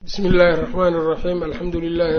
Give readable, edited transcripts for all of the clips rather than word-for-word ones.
بسم الله الرحمن الرحيم الحمد لله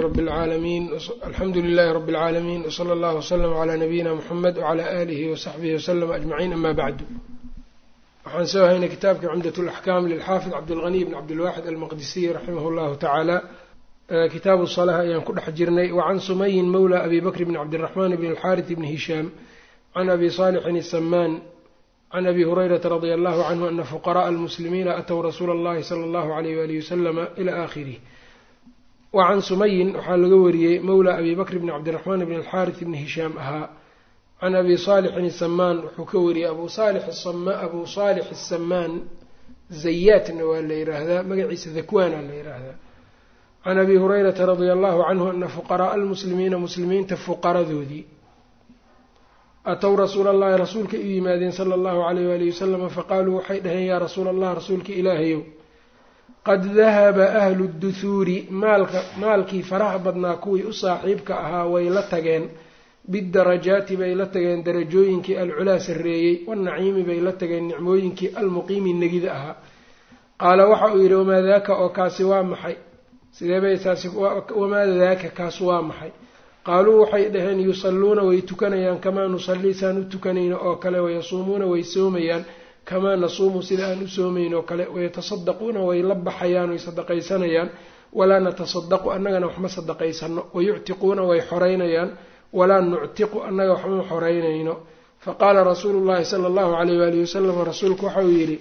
رب العالمين وصلى الله وسلم على نبينا محمد وعلى آله وصحبه وسلم أجمعين أما بعد. waxaan soo haynay kitaabkii cumdaة الأحكام للxaafid cabdالغني بن cabdالواxid almaqdisiي raximah اllahu taعaalى kitaabu الصلاة ayaan ku dhex jirnay. وعan sumayin mawlى abi bkr bn cabdالرحman bn الxاriث bn هisham عن abi صالح السمان عن أبي هريرة رضي الله عنه أن فقراء المسلمين أتوا رسول الله صلى الله عليه وآله وسلم إلى آخره. وعن سمي waxaa laga wariyey mولى أبي بكر بن cabdالرحمن بن الxاriث بن هisham ahaa عن أبي صالح السمان wuxuu ka wariyey أبو صالح السمان زayaatna waa la yiraahdaa, magaciisa dakwana la yiraahdaa. عن أبي هريرة رضي الله عنه أن فقراء المسلمين muslimiinta fuqaradoodii atow rasuula allahi rasuulka u yimaadeen sala allahu calayh waalihi wasalam faqaaluu waxay dhaheen yaa rasuula allah rasuulka ilaahayow qad dahaba ahlu duhuuri maalkii faraha badnaa kuwii u saaxiibka ahaa way la tageen bidarajaati bay la tageen darajooyinkii alculaa sarreeyey wanaciimi bay la tageen nicmooyinkii almuqiimi negida ahaa. qaala waxa uu yidhi wamaa daaka oo kaasi waa maxay wamaa daaka kaas waa maxay? qaaluu waxay dhaheen yusalluuna way tukanayaan kamaa nusallii saan u tukanayno oo kale, wayasuumuuna way soomayaan kamaa nasuumu sida aan u soomayno oo kale, wayatasaddaquuna way la baxayaan way sadaqaysanayaan walaa natasadaqu annagana waxma sadaqaysano, wayuctiquuna way xoreynayaan walaa nuctiqu annaga waxma xoreynayno. faqaala rasuulu llahi sala allahu calayh waalihi wasalam rasuulku waxauu yidhi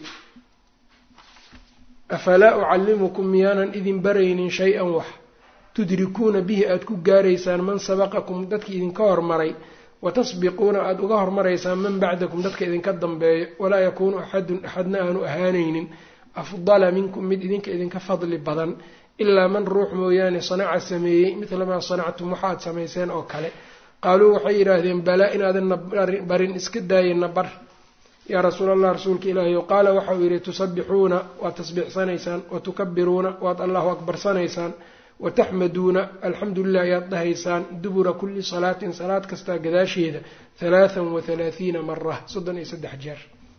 afalaa ucallimukum miyaanan idin baraynin shay-an wax tudrikuuna bihi aada ku gaaraysaan man sabaqakum dadki idinka hormaray, watasbiquuna aada uga hormaraysaan man bacdakum dadka idinka dambeeyo, walaa yakuunu axadun axadna aanu ahaanaynin afdala minkum mid idinka fadli badan ilaa man ruux mooyaane sanaca sameeyey midla maa sanactum waxaad samayseen oo kale. qaaluu waxay yidhaahdeen balaa inaadanna barin iska daayena bar yaa rasuul allah rasuulka ilaahiy. qaala waxa uu yidhi tusabbixuuna waad tasbiixsanaysaan, watukabiruuna waad allahu akbarsanaysaan, wataxmaduuna alxamdu lilah ayaad dhahaysaan dubura kulli salaatin salaad kastaa gadaasheeda 33 mara 33 jeer.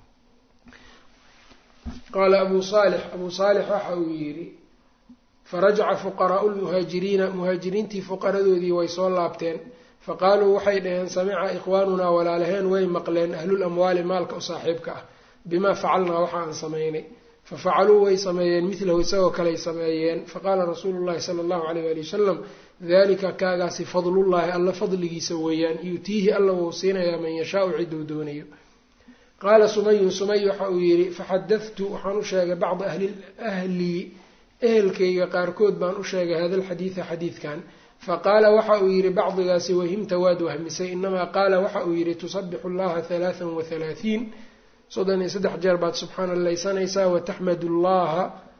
qaala abuu saalix waxa uu yidhi farajaca fuqaraau lmuhaajiriina muhaajiriintii fuqaradoodii way soo laabteen, faqaaluu waxay dhaheen samica ikhwaanunaa walaalaheen way maqleen ahlul amwaali maalka u saaxiibka ah bimaa facalnaa waxa aan samaynay, fafacaluu way sameeyeen midlahu isagoo kaley sameeyeen. faqaala rasuulu llahi sala allahu calayh waali wasalam dalika kaagaasi fadlullaahi alla fadligiisa weeyaan, yutiihi alla wuu siinayaa man yashaau ciduu doonayo. qaala sumayun sumay waxa uu yidhi faxadadtu waxaan u sheegay bacda ahlii ehelkayga qaarkood baan u sheegay hada alxadiida xadiidkan. faqaala waxa uu yidhi bacdigaasi wahimta waad wahmisay, inamaa qaala waxa uu yidhi tusabixu llaha 33 33 jeer baad subxaanallaysanaysaa, wataxmadu llaha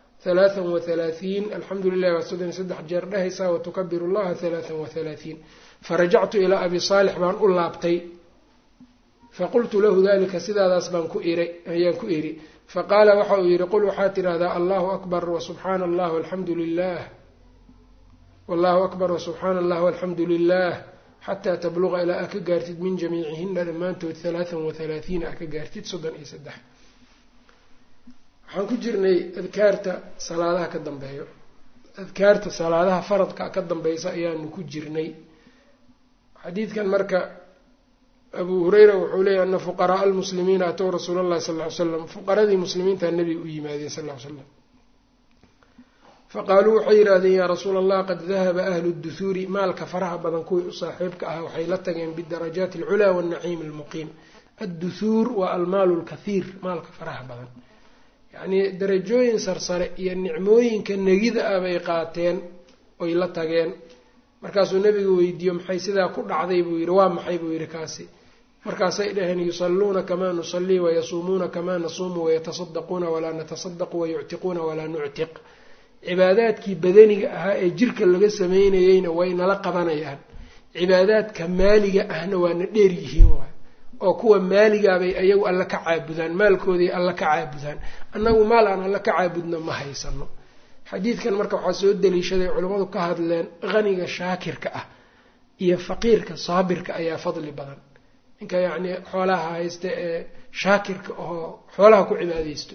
33 alxamdu lilah baad 33 jeer dhehaysaa, watukabiru llaha 33. farajactu ilaa abi saalix baan u laabtay faqultu lahu dalika sidaadaas ayaan ku idhi. faqaala waxa uu yidhi qul waxaad tidhaahdaa allahu akbar wasubxaana allah walxamdu lilah wallahu akbar wasubxaana allah walxamdu lilah xataa tabluqa ilaa aa ka gaartid min jamiicihina dhammaantood 33 aa ka gaartid 33. waxaan ku jirnay adkaarta salaadaha ka dambeeyo, adkaarta salaadaha faradka ka dambeysa ayaanu ku jirnay. xadiidkan marka abuu hureyra wuxuu leeyahy ana fuqaraaa almuslimiina atow rasuula allahi sal ly slam fuqaradii muslimiinta nabiga u yimaadeen sal ly slam. faqaaluu waxay yidhaahdeen yaa rasuula allah qad dahaba ahlu duhuuri maalka faraha badan kuwii u saaxiibka ah waxay la tageen bidarajaati alculaa waannaciim almuqiim. adduhuur waa almaalu lkathiir, maalka faraha badan yacnii darajooyin sarsare iyo nicmooyinka negida ah bay qaateen oy la tageen. markaasuu nebigu weydiiyo maxay sidaa ku dhacday buu yidhi waa maxay buu yidhi kaasi. markaasay dhaheen yusalluuna kamaa nusallii wayasuumuuna kamaa nasuumu wayatasaddaquuna walaa natasadaqu wayuctiquuna walaa nuctiq. cibaadaadkii badaniga ahaa ee jirka laga sameynayeyna way nala qabanayaan, cibaadaadka maaliga ahna waana dheer yihiin waay oo kuwa maaligaabay ayagu alla ka caabudaan, maalkooday alla ka caabudaan, annagu maal aan alla ka caabudna ma haysano. xadiidkan marka waxaa soo daliishaday culammadu ka hadleen qaniga shaakirka ah iyo faqiirka saabirka ayaa fadli badan. ninka yacnii xoolaha haysta ee shaakirka oo xoolaha ku cibaadaysto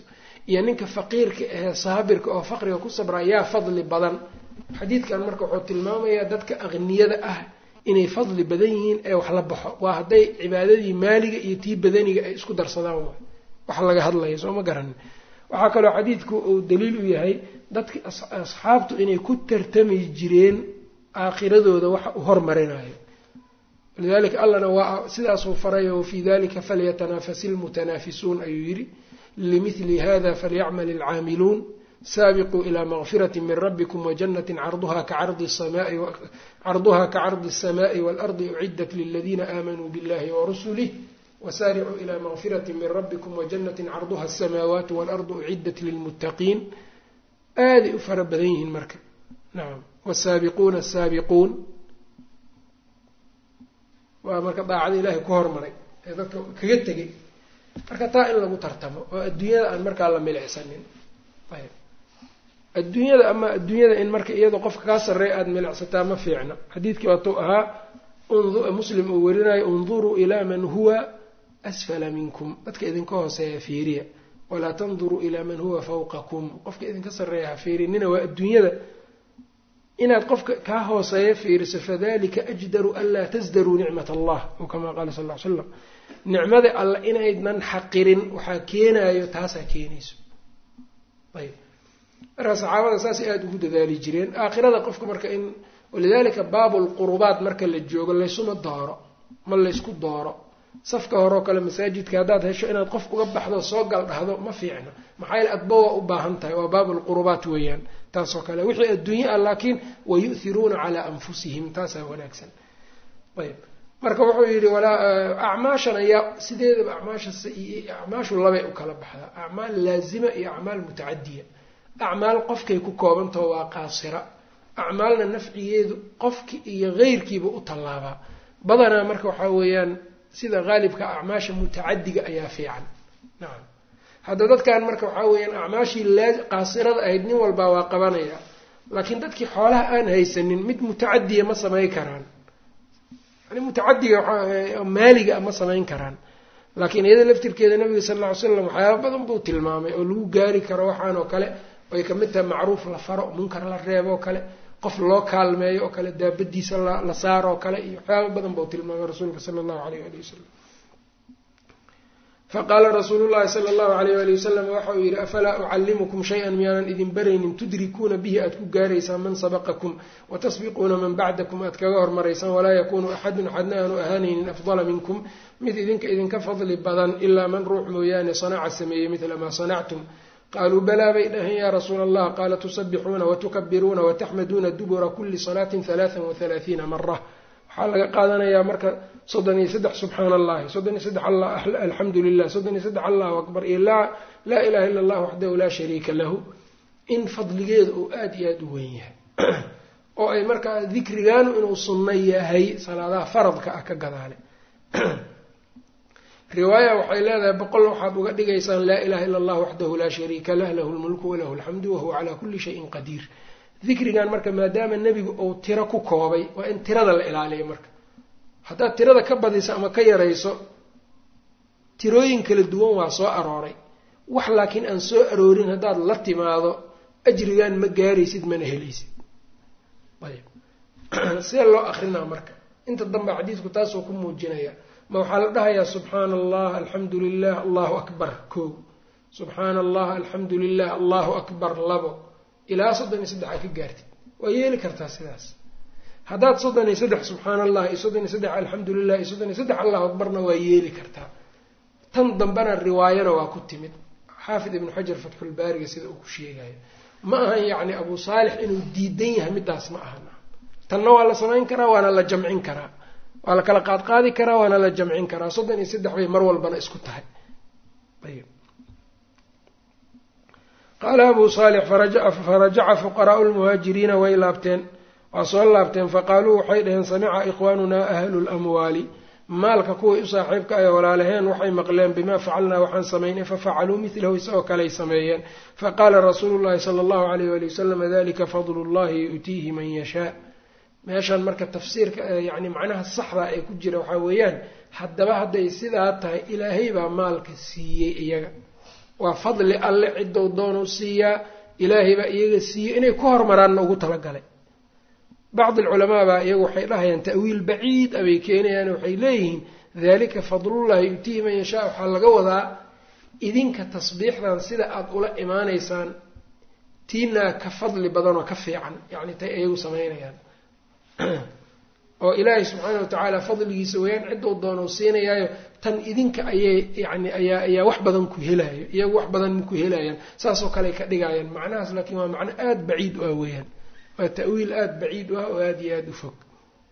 iyo ninka faqiirka ee saabirka oo faqriga ku sabra yaa fadli badan. xadiidkan marka wuxuu tilmaamayaa dadka aqniyada ah inay fadli badan yihiin ee wax la baxo, waa hadday cibaadadii maaliga iyo tii badaniga ay isku darsadaan wax laga hadlaya soo ma garanin. waxaa kaloo xadiidku uu daliil u yahay dadki asxaabtu inay ku tartami jireen aakhiradooda waxa u hormarinayo. lidalika allana waa sidaasuu farayo wafii dalika falyatanafasi lmutanaafisuun ayuu yidhi limithli hada falyacmal alcaamiluun saabiquu ilaa maqfirati min rabbikum wajanatin carduha kacardi الsamaaءi waalardi ucidat liladiina aamanuu biاllahi warasulih wasaaricuu ilaa maqfirati min rabbikum wajanatin carduha الsamaawaati waalardu ucidat lilmuttaqiin. aaday u fara badan yihiin marka. nacam wsaabiquuna asaabiquun waa marka daacada ilaahay ku hormaray ee dadka kaga tegay. marka taa in lagu tartamo oo adduunyada aan markaa la milicsanin. ayb adduunyada in marka iyadoo qofka kaa sarreeya aada milicsataa ma fiicna. xadiidkii waatuu ahaa muslim uu warinayo unduruu ilaa man huwa asfala minkum, dadka idinka hooseeya fiiriya, walaa tanduruu ilaa man huwa fawqakum, qofka idinka sarreeya ha fiirinina. waa adduunyada inaad qofka kaa hooseeya fiiriso, fadalika ajdaru an laa tasdaruu nicmat allah o kamaa qaala sal ll ly slam. nicmada alla inaydnan xaqirin waxaa keenayo taasaa keenayso. ayb markaa saxaabada saasay aada ugu dadaali jireen aakhirada qofka marka in walidalika baabulqurubaat marka la joogo laysuma dooro ma laysku dooro. safka horeoo kale masaajidka haddaad hesho inaad qof uga baxdo soo gal dhahdo ma fiicna, maxaa yaele adba waa u baahan tahay, waa baabulqurubaat weeyaan taasoo kale. wixii adduunye ah laakiin wayu'hiruuna calaa anfusihim taasaa wanaagsan. ayb marka wuxuu yidhi acmaashan ayaa sideedaba acmaashu labay u kala baxdaa, acmaal laazima iyo acmaal mutacadiya. acmaal qofkay ku koobantaho waa qaasira, acmaalna nafcigeedu qofki iyo keyrkiiba u tallaabaa. badanaa marka waxaa weeyaan sida qaalibka acmaasha mutacadiga ayaa fiican. nacam hadda dadkan marka waxaa weeyaan acmaashii qaasirada ahayd nin walbaa waa qabanaya, laakiin dadkii xoolaha aan haysanin mid mutacadiya ma samayn karaan, yani mutacadiga maaliga ma samayn karaan. laakiin iyada laftirkeeda nabiga sal lla ly slam waxyaaba badan buu tilmaamay oo lagu gaari karo waxaan oo kale. way ka mid tahay macruuf la faro, munkar la reebo oo kale, qof loo kaalmeeyo oo kale, daabadiisa la saaro oo kale, iyo waxyaaba badan buu tilmaamay rasuulka sala allahu alayh ali wasalam. faqaala rasuulu llahi sala allahu alayh ali wasalam waxa uu yidhi afalaa ucallimukum shay-an miyaanan idin baraynin tudrikuuna bihi aad ku gaaraysaan man sabaqakum watasbiquuna man bacdakum aad kaga hormaraysaan, walaa yakuunu axadun axadna aanu ahaanaynin afdala minkum mid idinka fadli badan ilaa man ruux mooyaane sanaca sameeyey midla maa sanactum. qaaluu balaa bay dhaheen yaa rasuula allah. qaala tusabixuuna watukabiruuna wataxmaduuna dubura kuli salaatin 33 mara. waxaa laga qaadanayaa marka 33 subxaana allahi, 33 alxamdu lilah, 33 allahu akbar iyo laa ilaha illa allah waxdahu laa shariika lahu, in fadligeeda uu aada iyo aada u weyn yahay oo ay markaa dikrigaanu inuu sunno yahay salaadaha faradka ah ka gadaale. riwaaya waxay leedahay 100 waxaad uga dhigaysaan laa ilaha illa allah waxdahu laa shariika lah lahu lmulku walahu alxamdu wahuwa calaa kulli shayin qadiir. dikrigan marka maadaama nebigu uu tiro ku koobay waa in tirada la ilaaliyo. marka haddaad tirada ka badiso ama ka yarayso, tirooyin kala duwan waa soo arooray, wax laakiin aan soo aroorin haddaad la timaado ajrigan ma gaaraysid mana helaysid. ayb see loo akrinaa marka inta dambe xadiidku taasoo ku muujinaya. ma waxaa la dhahayaa subxaana allah alxamdu lilah allahu akbar 1, subxaana allah alxamdu lilah allahu akbar 2 ilaa 33 aad ka gaartid waa yeeli kartaa sidaas. haddaad 33 subxaana allah iyo 33 alxamdu lilah iyo 33 allahu akbarna waa yeeli kartaa. tan dambena riwaayana waa ku timid. xaafid ibnu xajar fatxulbaariga sida uu ku sheegayo ma ahan yacni abu saalix inuu diidan yahay midaas ma ahan. tanna waa la samayn karaa waana la jamcin karaa, waa la kala qaadqaadi karaa waana la jamcin karaa. 33 bay mar walbana isku tahay. ayb qaala abu saalix farajaca fuqaraau lmuhaajiriina way laabteen, waa soo laabteen. faqaaluu waxay dhaheen samica ikhwaanunaa ahlu lamwaali, maalka kuway u saaxiibka ay walaalaheen waxay maqleen bimaa facalnaa waxaan samaynay fafacaluu milahu isagoo kaley sameeyeen. faqaala rasuulu llahi sala allahu alayh ali wasalam dalika fadlu llahi yu'tiihi man yashaa. meeshaan marka tafsiirka yani macnaha saxda ee ku jira waxaa weeyaan haddaba hadday sidaa tahay ilaahay baa maalka siiyey iyaga, waa fadli alle ciddou doonu siiyaa ilaahay baa iyaga siiyey inay ku hormaraanna ugu talagalay. bacdi alculamaa baa iyagu waxay dhahayaan ta'wiil baciid abay keenayaan, waxay leeyihiin dalika fadlullahi yutiihi man yashaa. waxaa laga wadaa idinka tasbiixdan sida aada ula imaanaysaan tiinaa ka fadli badan oo ka fiican, yacni tay iyagu samaynayaan oo ilaahay subxaana watacaala fadligiisa weyaan ciddou doonuu siinayaayo tan idinka ayay yani ayaa wax badan ku helaayo, iyagu wax badan ku helayaan, saasoo kale ka dhigayaan. macnahaas laakiin waa macno aada baciid u ah weeyaan, waa ta'wiil aada baciid u ah oo aada iyo aada u fog.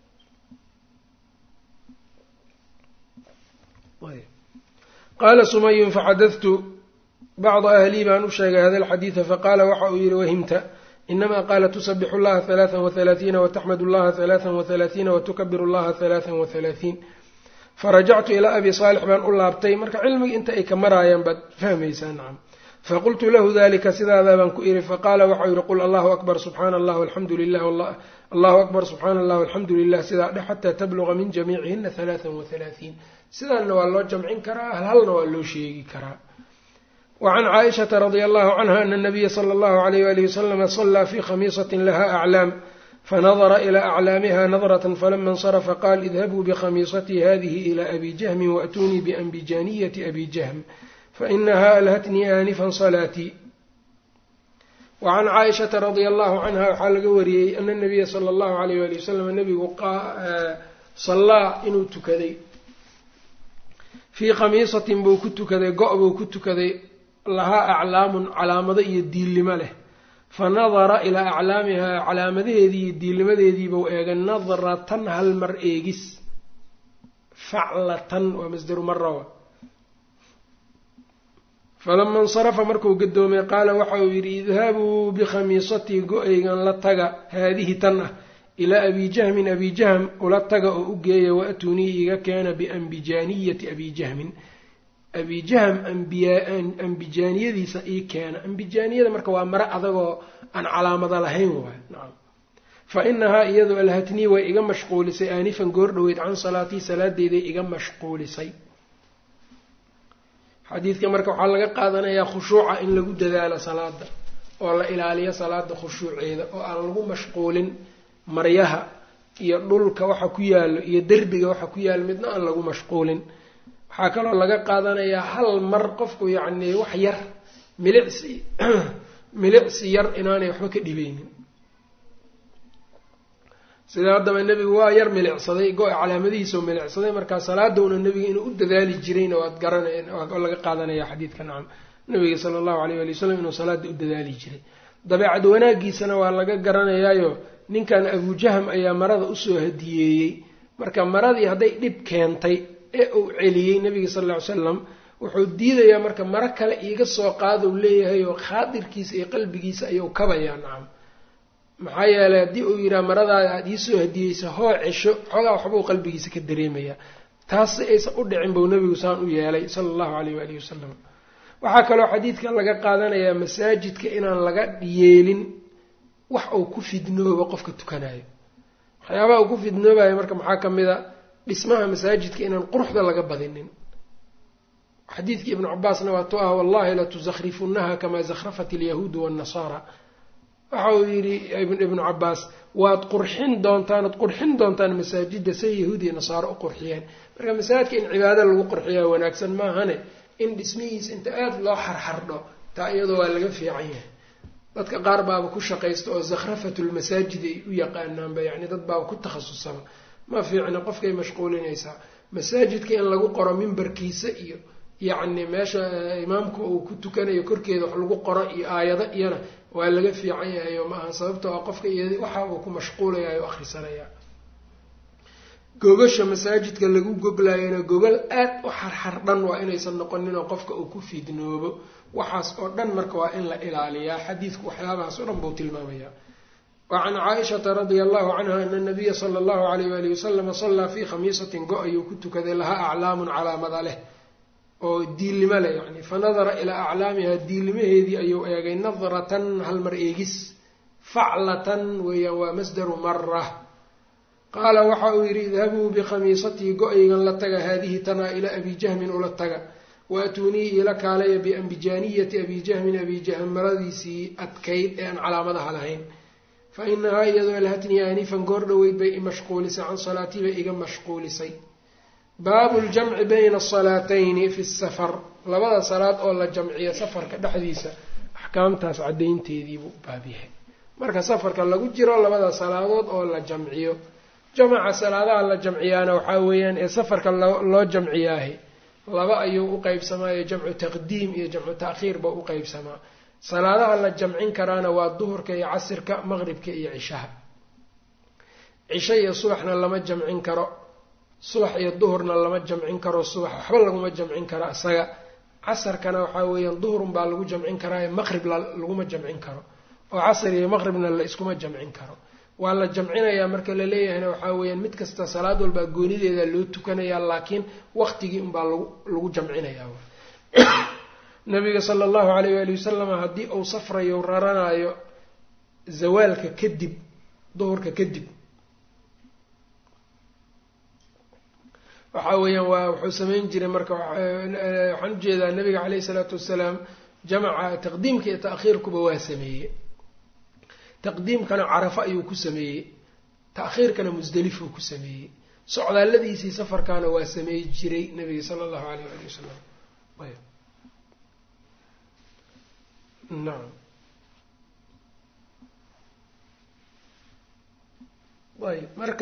qaala sumayun faxadadtu bacda ahlii baan u sheegay hada alxadiida faqaala waxa uu yihi wahimta inamaa qaala tusabixu llaha 33 wataxmadu llaha 33 watukabiru llaha 33. farajactu ilaa abi saalix baan u laabtay, marka cilmiga inta ay ka maraayaan baad fahmaysaa. nacam. faqultu lahu dalika sidaadaa baan ku ihi faqaala waxau yihi qul allahu akbar subxaana allah alxamdu lilah allahu akbar subxaana allah alxamdu lilah sidaa dhe xataa tabluqa min jamiicihina 33. sidaanna waa loo jamcin karaa, halhalna waa loo sheegi karaa. wacan caaishata radia allahu canha ana nabiya sala allahu alayh walihi wasalama salaa fi khamiisatin laha aclaam fanadara ilaa aclaamiha nadratan falama insarafa qaal idhabuu bikhamiisatii hadihi ila abi jahmin waatunii bianbijaniyati abi jahm fainaha alhatnii aanifan salaatii. wacan caaishata radia allahu canha waxaa laga wariyey ana nabiya sala allahu alayh wali wasalam nabigu sallaa inuu tukaday fii khamiisatin buu ku tukaday, go' buu ku tukaday lahaa aclaamun calaamado iyo diillimo leh. fa nadara ilaa aclaamihaa calaamadaheedii iyo diillimadeediibuu eegay nadratan hal mar eegis, faclatan waa masdaru marawa. falama insarafa markuu gadoomay qaala waxa uu yidhi idhabuu bikhamiisatii go-aygan la taga haadihi tan ah ilaa abi jahmin abi jahm ula taga oo u geeya waatunii iga keena biambijaaniyati abi jahmin, abi jahm ambijaaniyadiisa ii keena. ambijaaniyada marka waa mare adagoo aan calaamada lahayn waay. nacam. fa inahaa iyadu alhatnii way iga mashquulisay aanifan goor dhoweyd can salaatii salaadeyday iga mashquulisay. xadiidka marka waxaa laga qaadanayaa khushuuca in lagu dadaalo salaada oo la ilaaliyo salaada khushuuceeda oo aan lagu mashquulin maryaha iyo dhulka waxa ku yaalo iyo derbiga waxa ku yaalo midna aan lagu mashquulin. waxaa kaloo laga qaadanayaa hal mar qofku yacni wax yar milicsi yar inaanay waxba ka dhibeynin. sida haddaba nebigu waa yar milicsaday, go- calaamadihiisao milicsaday, markaa salaadowna nebiga inuu u dadaali jirayna waad garanay oo laga qaadanaya xadiidka. nacam. nabiga sala allahu alayh wali wasalam inuu salaada u dadaali jiray. dabeecad wanaagiisana waa laga garanayaayo ninkan abujahm ayaa marada usoo hadiyeeyey, marka maradii hadday dhib keentay ee uu celiyey nabiga sal lla ly slam wuxuu diidayaa marka maro kale iiga soo qaadou leeyahay oo khaadirkiisa iyo qalbigiisa ayuu kabayaa. nacam. maxaa yeelay haddii uu yidhaha maradaada aada iisoo hadiyeysa hoo cesho xoogaa waxbuu qalbigiisa ka dareemayaa. taas si aysan u dhicin buu nabigu saan u yeelay sala allahu alayh waalihi wasalam. waxaa kaloo xadiidkan laga qaadanayaa masaajidka inaan laga yeelin wax uu ku fidnoobo qofka tukanayo. waxyaabaha uu ku fidnoobayo marka maxaa ka mid a dhismaha masaajidka inaan quruxda laga badinin. xadiidkii ibnu cabaasna waa tu ah wallahi latusakrifunnaha kamaa zakhrafat alyahuudu waannasaara. waxa uu yidhi ibnu cabaas waad qurxin doontaan masaajidda say yahuud iyo nasaaro u qurxiyeen. marka masaajidka in cibaado lagu qurxiyaa wanaagsan maahane in dhismihiisa inta aada loo xarxardho taa iyadoo waa laga fiican yahay. dadka qaar baaba ku shaqaysta oo zakhrafatulmasaajid ay u yaqaanaanba, yacni dad baaba ku takhasusaba. ma fiicna, qofkay mashquulinaysaa. masaajidka in lagu qoro mimbarkiisa iyo yacni meesha imaamku uu ku tukanayo korkeeda wax lagu qoro iyo aayado iyana waa laga fiican yahay oo maaha, sababtoo a qofka iyo waxa uu ku mashquulayayo o akhrisanaya. gogasha masaajidka lagu goglayana gogol aad u xarxardhan waa inaysan noqonin oo qofka uu ku fidnoobo. waxaas oo dhan marka waa in la ilaaliyaa. xadiidku waxyaabahaas oo dhan buu tilmaamayaa. wacan caaishata radia allahu canha ana nabiya sala allahu alayh waalihi wasalama sallaa fii khamiisatin go- ayuu ku tukaday lahaa aclaamun calaamada leh oo diillimo leh yani. fanadara ilaa aclaamiha diillimaheedii ayuu eegay nadratan hal mar eegis, faclatan weeyaan waa masdaru mara. qaala waxa uu yidhi idhabuu bikhamiisatii go-aygan la taga haadihi tanaa ilaa abi jahmin ula taga waatuunii ila kaalaya biambijaaniyati abi jahmin abi jahm maradiisii adkayd ee aan calaamadaha lahayn fa inahaa iyadoo alhatnii aanifan goor dhoweyd bay imashquulisay can salaatii bay iga mashquulisay. baabu ljamci bayna asalaatayni fi safar, labada salaad oo la jamciyo safarka dhexdiisa axkaamtaas caddaynteediibuu baab yahay. marka safarka lagu jiro labada salaadood oo la jamciyo, jamaca salaadaha la jamciyaana waxaa weeyaan ee safarka loo jamciyaahi laba ayuu u qeybsamaayo, jamcu taqdiim iyo jamcu ta'khiir ba u qeybsamaa. salaadaha la jamcin karaana waa duhurka iyo casirka, maqribka iyo cishaha. cisho iyo subaxna lama jamcin karo, subax iyo duhurna lama jamcin karo, subax waxba laguma jamcin karo isaga. casarkana waxaa weeyaan duhurun baa lagu jamcin karaa, maqrib laguma jamcin karo, oo casr iyo maqribna la iskuma jamcin karo. waa la jamcinayaa marka la leeyahayna waxaa weeyaan mid kasta salaad walbaa goonideeda loo tukanayaa, laakiin waqtigii unbaa lagu jamcinayaa. nabiga sala allahu alayh waali wasalam haddii uu safrayo raranayo zawaalka kadib, duhurka kadib, waxaa weeyaan wuxuu samayn jiray marka waxaan ujeedaa nabiga caleyhi salaatu wasalaam jamaca taqdiimka iyo ta'khiirkuba waa sameeyey. taqdiimkana carafo ayuu ku sameeyey, ta'khiirkana musdelifuu ku sameeyey. socdaalladiisii safarkaana waa sameey jiray nabiga sala allahu alayh waali wasalam. nacam ayb marka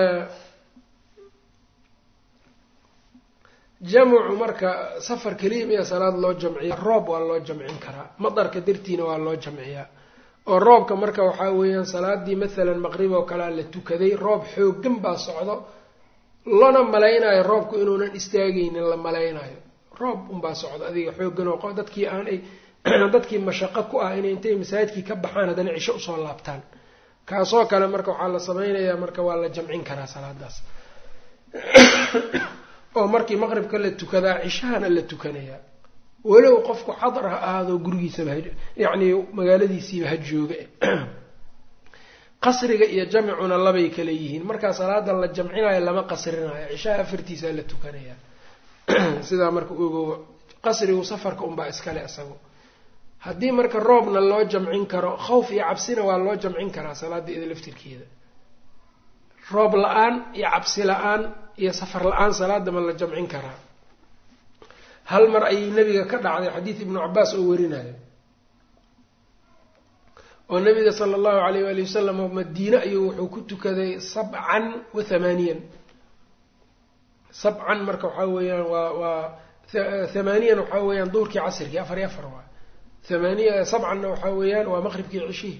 jamcu marka safar keliya miya salaad loo jamciya? roob waa loo jamcin karaa, madarka dartiina waa loo jamciyaa. oo roobka marka waxaa weeyaan salaadii maalan maqrib oo kalea la tukaday, roob xoogan baa socdo, lana malaynayo roobku inuunan istaagaynin, la malaynayo roob unbaa socdo adiga xoogan oo dadkii aanay dadkii mashaqo ku ah inay intay masaajidkii ka baxaan haddana cisho usoo laabtaan. kaasoo kale marka waxaa la samaynayaa marka waa la jamcin karaa salaadaas oo markii maqribka la tukadaa cishahana la tukanayaa, walow qofku xadar ha ahaado gurigiisaba yacni magaaladiisiiba ha jooga. qasriga iyo jamcuna labay kala yihiin. markaa salaada la jamcinayo lama qasrinayo, cishaha afartiisaa la tukanayaa. sidaa marka ogow, qasrigu safarka unbaa iskale isago. haddii marka roobna loo jamcin karo, khawf iyo cabsina waa loo jamcin karaa salaada ida laftirkeeda. roob la-aan iyo cabsi la-aan iyo safar la-aan salaada ma la jamcin karaa. hal mar ayay nabiga ka dhacday xadiid ibnu cabaas oo warinayo, oo nabiga sala allahu alayh waali wasalam madiine ayuu wuxuu ku tukaday 87. 7 marka waxaa weeyaan waa 8 waxaa weeyaan duhurkii casirkii 4 waa 8. 7na waxaa weeyaan waa maqribkii cishihii.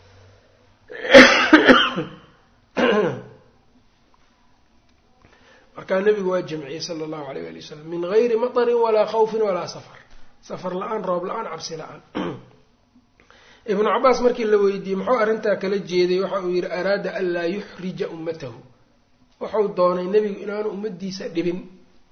markaa nabigu waa jamciyey sala allahu alayh waali wasalam min gayri matarin walaa khawfin walaa safar, safar la-aan, roob la-aan, cabsi la-aan. ibnu cabaas markii la weydiiyey muxuu arrintaa kala jeeday, waxa uu yihi araada an laa yuxrija ummatahu, wuxuu doonay nebigu inaanu ummadiisa dhibin,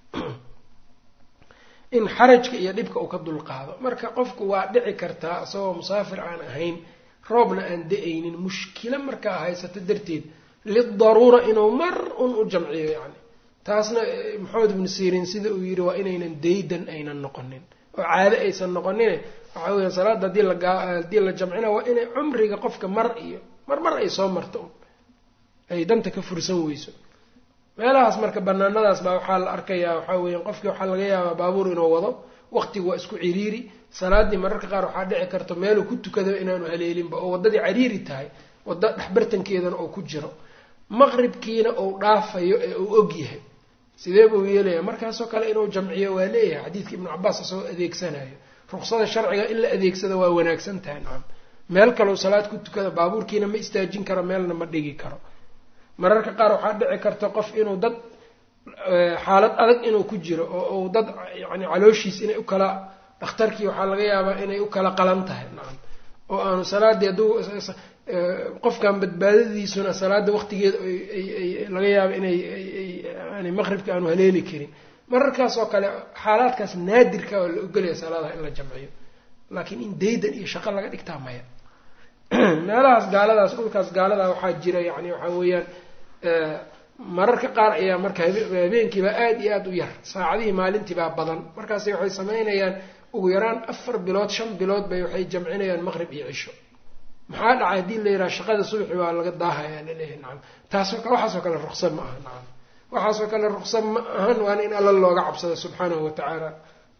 in xarajka iyo dhibka uu ka dulqaado. marka qofku waa dhici kartaa isagoo musaafir aan ahayn, roobna aan da-aynin, mushkilo markaa haysato darteed lidaruura inuu mar un u jamciyo yani. taasna maxamed ibnu siiriin sida uu yihi waa inaynan daydan aynan noqonin, oo caado aysan noqonine waxaa weya salaada haddii la jamcina waa inay cumriga qofka mar ay soo marto ay danta ka fursan weyso. meelahaas marka banaanadaas baa waxaa la arkayaa waxaa weya qofkii waxaa laga yaabaa baabuur inuu wado, waqtigu waa isku ciriiri, salaadii mararka qaar waxaa dhici karto meeluu ku tukado inaanu haleelinba, oo waddadii ciriiri tahay, wadda dhexbartankeedana oo ku jiro, maqribkiina uu dhaafayo ee uu og yahay. sidee buu yeelaya? markaasoo kale inuu jamciyo waa leeyahay xadiidka ibnu cabaas isagoo adeegsanayo. ruqsada sharciga in la adeegsado waa wanaagsan tahay. nacam, meel kaleu salaad ku tukada, baabuurkiina ma istaajin karo, meelna ma dhigi karo. mararka qaar waxaa dhici karta qof inuu dad xaalad adag inuu ku jiro, oo uu dad yani calooshiis inay ukala, dhakhtarkii waxaa laga yaabaa inay u kala qalan tahay. nacam, oo aanu salaadii hadduu qofkan badbaadadiisuna salaada waqtigeeda laga yaaba inay maqribka aanu haleeli karin. mararkaas oo kale xaalaadkaas naadirka oo la ogolaya salaadaha in la jamciyo, laakiin in daydan iyo shaqo laga dhigtaa maya. meelahaas gaaladaas, dhulkaas gaaladaa waxaa jira yani waxaa weeyaan mararka qaar ayaa marka habeenkiibaa aada iyo aada u yar, saacadihii maalintiibaa badan, markaasi waxay samaynayaan ugu yaraan 4 bilood 5 bilood bay waxay jamcinayaan maqrib iyo cisho. maxaa dhacay haddii la yidhaha shaqada subaxi waa laga daahayaa laleeyahay nacam, waxaasoo kale ruqsa ma aha nacam, waxaasoo kale ruqsa ma ahan, waana in alla looga cabsado subxaanahu watacaala.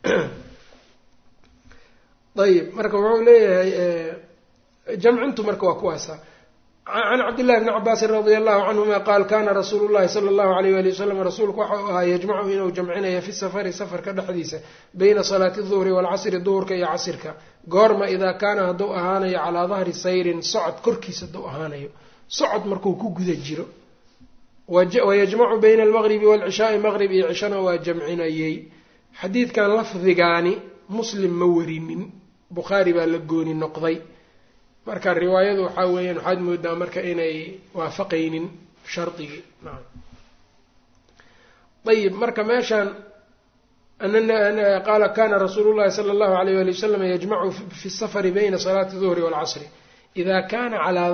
ayib marka wuxuu leeyahay jamcintu marka waa kuwaasa. can cabdillahi bni cabaasin radia allahu canhuma qaal kana rasuulu llahi sala allahu alayh wali wasalam rasuulku waxa uu ahaa yajmacu inuu jamcinaya fi safari safarka dhexdiisa bayna salaati duhri waalcasri duhurka iyo casirka. goorma idaa kaana hadduu ahaanayo calaa dahri sayrin socod korkiisa hadduu ahaanayo, socod markuu ku guda jiro. wayajmacu bayna almaqribi waalcishaai maqrib iyo cishana waa jamcinayey. xadiidkan lafdigaani muslim ma warinin, bukhaari baa la gooni noqday. marka riwaayadu waxaa weeyaan waxaad moodaa marka inay waafaqaynin shardigii. ayib marka meeshaan qaala kana rasuulu llahi sala allahu alayh wali wasalam yajmacu fi safari bayna salaati duhri waalcasri ida kana calaa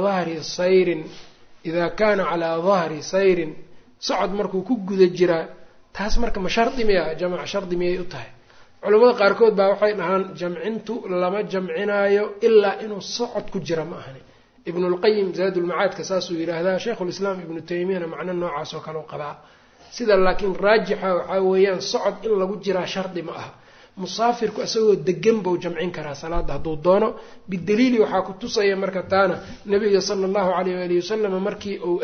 dahri sayrin socod markuu ku guda jiraa. taas marka ma shardi miya, jamac shardi miyay u tahay? culamada qaarkood baa waxay dhahaan jamcintu lama jamcinaayo ilaa inuu socod ku jira ma ahani. ibnulqayim zaadulmacaadka saasuu yidhaahdaa, shaykhulislaam ibnu taymiyana macno noocaas oo kale u qabaa. sida laakiin raajixa waxaa weeyaan socod in lagu jiraa shardi ma aha. musaafirku isagoo degan buu jamcin karaa salaada hadduu doono. bidaliili waxaa ku tusaya marka taana nabiga sala allahu alayh waalihi wasalam markii uu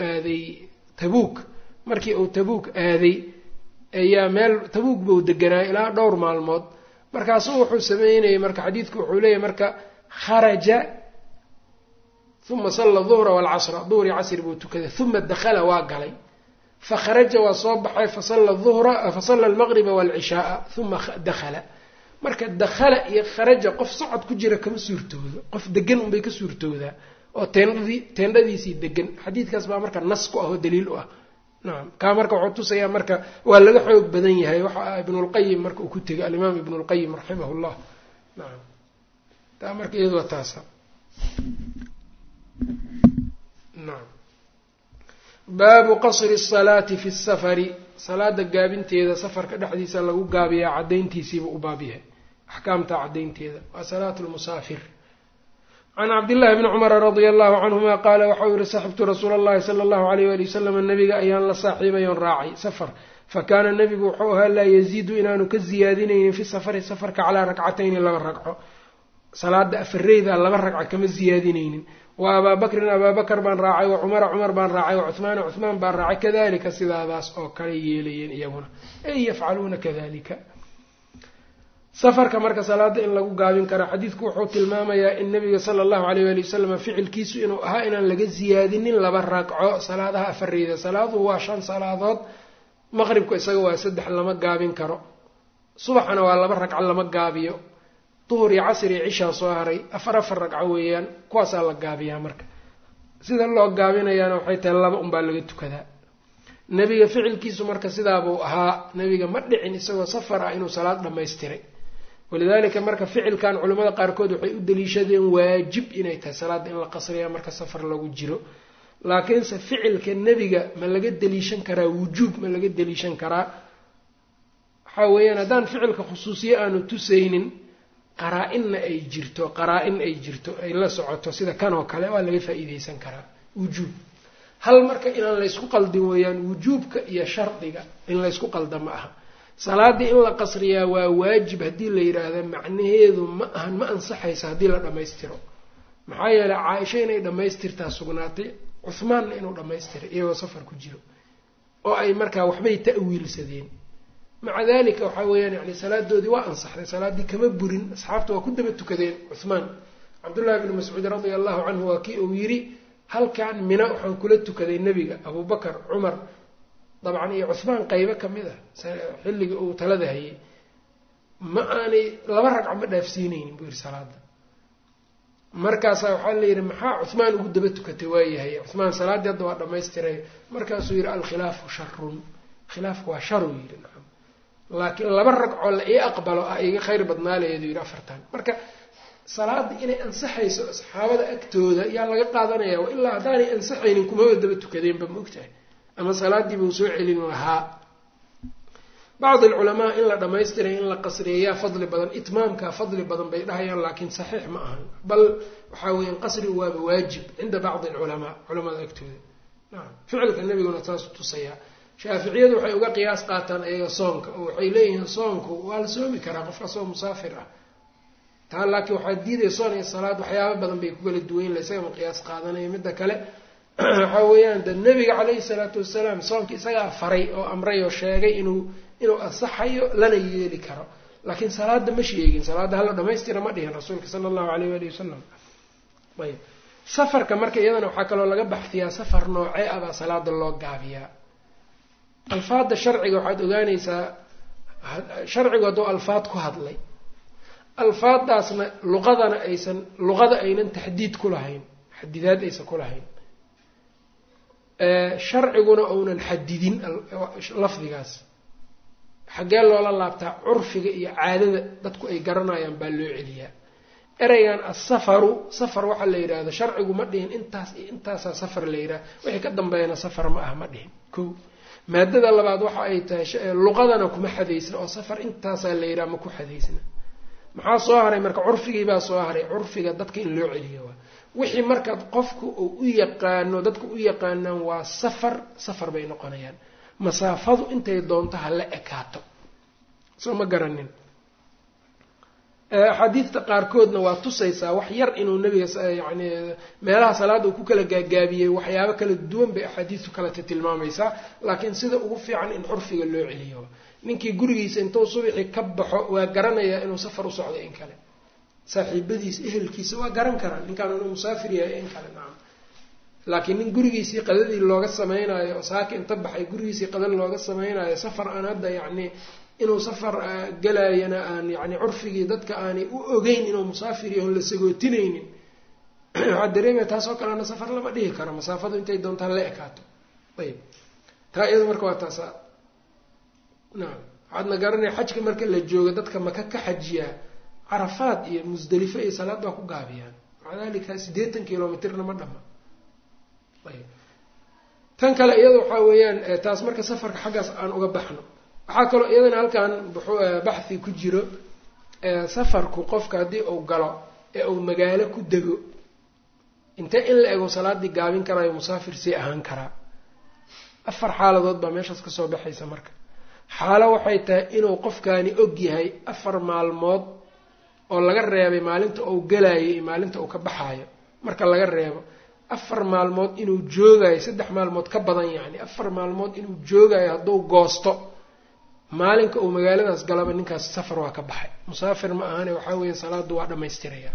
tabuuk aaday ayaa meel tabuuk buu deganaa ilaa dhowr maalmood. markaasuu wuxuu sameynayay marka xadiidku wuxuu leeyahy marka kharaja uma salla duhra waalcasra, duhri casri buu tukaday, uma dakhala waa galay, fakharaja waa soo baxay, fasalla almaqriba waalcishaaa uma dakhala. marka dakhala iyo kharaja qof socod ku jira kama suurtoodo, qof degan unbay ka suurtoodaa oo teendhadiisii degan. xadiidkaas baa marka nas ku ah oo daliil u ah. nacam kaa marka wuxuu tusayaa marka waa laga xoog badan yahay waxa ibnulqayim marka uu ku tegay alimaam ibnulqayim raximah llah. nacam taa marka iyadu waa taasa. nacam baabu qasri الsalaati fi الsafari, salaada gaabinteeda safarka dhexdiisa lagu gaabiyaa cadayntiisiiba u baab yahay, axkaamta cadaynteeda. waa salaat lmusaafir. can cabdillahi bni cumara radia allahu canhuma qaala waxau yihi saxibtu rasuula allahi sala allahu alayh wali wasalam nabiga ayaan la saaxiibay oon raacay safar. fakaana nebigu wuxuu ahaa laa yaziidu inaanu ka ziyaadinaynin fi safari safarka calaa rakcatayni 2 ragco. salaada afareyda 2 ragco kama ziyaadinaynin. wa abaa bakrin abaabakar baan raacay, wa cumar baan raacay, wa cuhmaan baan raacay. kadalika sidaadaas oo kale yeelayeen iyaguna, ay yafcaluuna kadalika. safarka marka salaada in lagu gaabin kara xadiidku wuxuu tilmaamayaa in nabiga sala allahu alayh wali wasalam ficilkiisu inuu ahaa inaan laga ziyaadinin 2 ragco salaadaha afareyda. salaaduhu waa 5 salaadood, maqribku isaga waa 3 lama gaabin karo, subaxana waa 2 ragco lama gaabiyo, duhur iyo casr iyo cishaa soo haray 4 ragco weeyaan, kuwaasaa la gaabiyaa. marka sida loo gaabinayaana waxay tahay 2 unbaa laga tukadaa. nebiga ficilkiisu marka sidaabuu ahaa, nebiga ma dhicin isagoo safar ah inuu salaad dhammaystiray. walidaalika marka ficilkan culimmada qaarkood waxay u daliishadeen waajib inay tahay salaada in la qasriya marka safar lagu jiro. laakiinse ficilka nebiga ma laga daliishan karaa wujuub, ma laga daliishan karaa? waxaa weeyaan haddaan ficilka khusuusiye aanu tusaynin, qaraa-in ay jirto ay la socoto sida kan oo kale, waa laga faa'iideysan karaa wujuub. hal marka inaan laysku qaldin weeyaan, wujuubka iyo shardiga in laysku qalda ma aha. salaadii in la qasriyaa waa waajib haddii la yidhaahda macnaheedu ma ansaxaysa haddii la dhammaystiro. maxaa yeelay caaisha inay dhammaystirtaa sugnaatay, cuhmaanna inuu dhammaystiray iyagoo safar ku jiro, oo ay markaa waxbay ta'wiilsadeen. maca dalika waxaa weeyaan yani salaadoodii waa ansaxday, salaaddii kama burin, asxaabta waa ku daba tukadeen. cuhmaan, cabdullahi bni mascuud radia allahu canhu waa kii uu yidhi halkan mina waxaan kula tukaday nebiga, abubakar, cumar dabcan iyo cuhmaan qaybo kamid ah xilliga uu talada hayay, ma aanay 2 ragco ma dhaafsiinaynin buu yihi salaada. markaasaa waxaa la yidhi maxaa cuhmaan ugu daba tukatay? waayahay cuhmaan salaaddii hadda waa dhamaystiray. markaasuu yidhi alkhilaafu sharun, khilaafku waa sharuu yidhi. nacam laakiin 2 ragco la ii aqbalo ah iga khayr badnaaleedu yidhi 4. marka salaada inay ansaxayso asxaabada agtooda yaa laga qaadanaya, ilaa haddaanay ansaxaynin kumaba daba tukadeenba ma ogtahay. ama salaadii buu soo celin lahaa. bacd alculamaa in la dhamaystiray in la qasriyeeyaa fadli badan, itmaamkaa fadli badan bay dhahayaan, laakiin saxiix ma ahan, bal waxaa weeyaan qasrigu waaba waajib cinda bacdi alculamaa, culamada agtooda. nacam, ficilka nabiguna taas tusayaa. shaaficiyadu waxay uga qiyaas qaataan ayaga soonka, oo waxay leeyihiin soonku waa la soomi karaa qofka soo musaafir ah. taa laakiin waxaa diidaya soon iyo salaad waxyaaba badan bay ku kala duwayn la isagama qiyaas qaadanaya. midda kale waxaa weeyaan de nebiga calayhi salaatu wasalaam soonka isagaa faray oo amray oo sheegay inuu asaxayo lana yeeli karo, laakiin salaada ma sheegin, salaada hala dhamaystira ma dhihin rasuulka sala allahu alayh waalihi wasalam. ayb, safarka marka iyadana waxaa kaloo laga baxfiyaa safar noocee ah baa salaada loo gaabiyaa. alfaadda sharciga waxaad ogaanaysaa, sharcigu hadduu alfaad ku hadlay, alfaaddaasna luqada aynan taxdiid ku lahayn, xadidaad aysan ku lahayn, sharciguna uunan xadidin lafdigaas, xaggee loola laabtaa? curfiga iyo caadada dadku ay garanayaan baa loo celiyaa. ereygan asafaru, safar waxaa la yidhaahdo sharcigu ma dhihin intaas iyo intaasaa safar la yidhaha, wixii ka dambeeyana safar ma ah ma dhihin. ko maadada labaad waxa ay tahay luqadana kuma xadaysna, oo safar intaasaa la yidhaha ma ku xadaysna. maxaa soo haray marka? curfigiibaa soo haray, curfiga dadka in loo celiyo waa wixii markaad qofku uu u yaqaano, dadku u yaqaanaan waa safar bay noqonayaan, masaafadu intay doonto ha la ekaato. soo ma garanin. axaadiidta qaarkoodna waa tusaysaa wax yar inuu nabiga yani meelaha salaada uu ku kala gaagaabiyey, waxyaabo kala duwan bay axaadiistu kaleta tilmaamaysaa, laakiin sida ugu fiican in curfiga loo celiyo. ninkii gurigiisa intuu subaxii ka baxo waa garanayaa inuu safar u socdo in kale, saaxiibadiisa ehelkiisa waa garan karaan ninkaan inuu musaafir yahay in kale. nacam, laakiin nin gurigiisii qadadii looga samaynayo oo saaka inta baxay gurigiisii qadal looga samaynayo, safar aan hadda yacni inuu safar galaayana aan yani curfigii dadka aanay u ogeyn inuu musaafir yahay, on la sagootinaynin, waxaa dareemaya taasoo kalena safar lama dhihi karo, masaafadu intay doontaan la ekaato. ayb, taa iyada marka waa taasa. nacam, waxaadna garanaya xajka marka la joogo dadka maka ka xajiyaa carafaad iyo musdelifo iyo salaad baa ku gaabiyaan, maca dalika 80 kilomitrna ma dhama. ayb, tan kale iyada waxaa weeyaan taas marka safarka xaggaas aan uga baxno. waxaa kaloo iyadana halkan baxhi ku jiro, safarku qofka haddii uu galo ee uu magaalo ku dego, intee in la ego salaadii gaabin karaayo musaafir sii ahaan karaa. 4 xaaladood baa meeshaas kasoo baxaysa. marka xaalo waxay tahay inuu qofkaani og yahay 4 maalmood oo laga reebay maalinta uu galayo iyo maalinta uu ka baxaayo, marka laga reebo 4 maalmood inuu joogayo, 3 maalmood ka badan yani 4 maalmood inuu joogayo hadduu goosto, maalinka uu magaaladaas galaba ninkaas safar waa ka baxay, musaafir ma ahane waxaa weeye salaadu waa dhamaystiraya.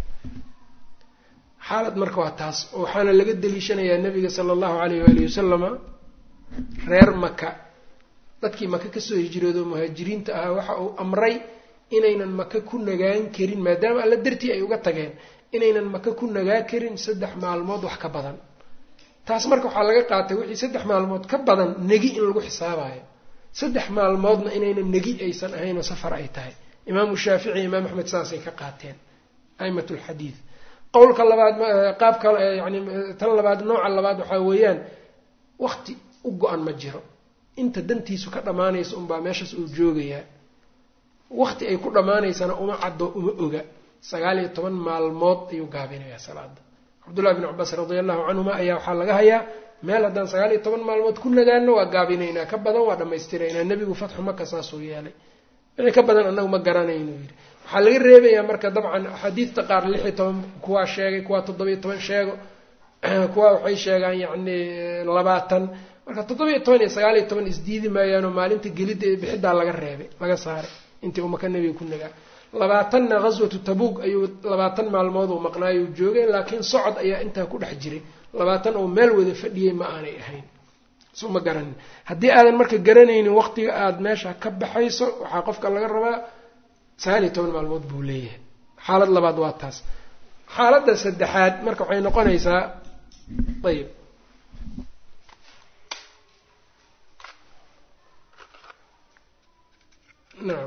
xaalad marka waa taas, waxaana laga daliishanayaa nabiga sala allahu alayh waalihi wasalama reer maka, dadkii maka kasoo hijroodo muhaajiriinta ahaa, waxa uu amray inaynan maka ku nagaan karin, maadaama alla dartii ay uga tageen, inaynan maka ku nagaa karin 3 maalmood wax ka badan. taas marka waxaa laga qaatay wixii 3 maalmood ka badan negi in lagu xisaabayo, 3 maalmoodna inaynan negi aysan ahayn oo safar ay tahay. imaamu shaafici, imaam axmed saasay ka qaateen a'imat lxadiid. qowlka labaad qaab kale yani tan labaad, nooca labaad waxaa weeyaan waqti u go-an ma jiro, inta dantiisu ka dhammaanaysa unbaa meeshaas uu joogayaa, waqti ay ku dhammaanaysana uma caddo uma oga. 19 maalmood ayuu gaabinayaa salaada. cabdullahi bn cabaas radia allahu canhuma ayaa waxaa laga hayaa meel haddaan 19 maalmood ku nagaano waa gaabinaynaa, ka badan waa dhammaystiraynaa. nebigu fatxu maka saasuu yeelay, wixii ka badan annagu ma garanaynu yidhi. waxaa laga reebayaa marka dabcan axaadiidta qaar 16 kuwaa sheegay, kuwaa 17 sheego, kuwaa waxay sheegaan yacni 20. marka 17 iyo 19 isdiidi maayaanoo maalinta gelidda ee bixiddaa laga reebay, laga saaray intii uu maka nebiga ku nagaa. 20na ghaswatu tabuuk ayuu 20 maalmood uu maqnaayuu joogay, laakiin socod ayaa intaa ku dhex jiray. 20 oo meel wada fadhiyey ma aanay ahayn. soo ma garanin. haddii aadan marka garanaynin waqtiga aada meesha ka baxayso, waxaa qofka laga rabaa 19 maalmood buu leeyahay. xaalad labaad waa taas. xaaladda saddexaad marka waxay noqonaysaa ayib nacam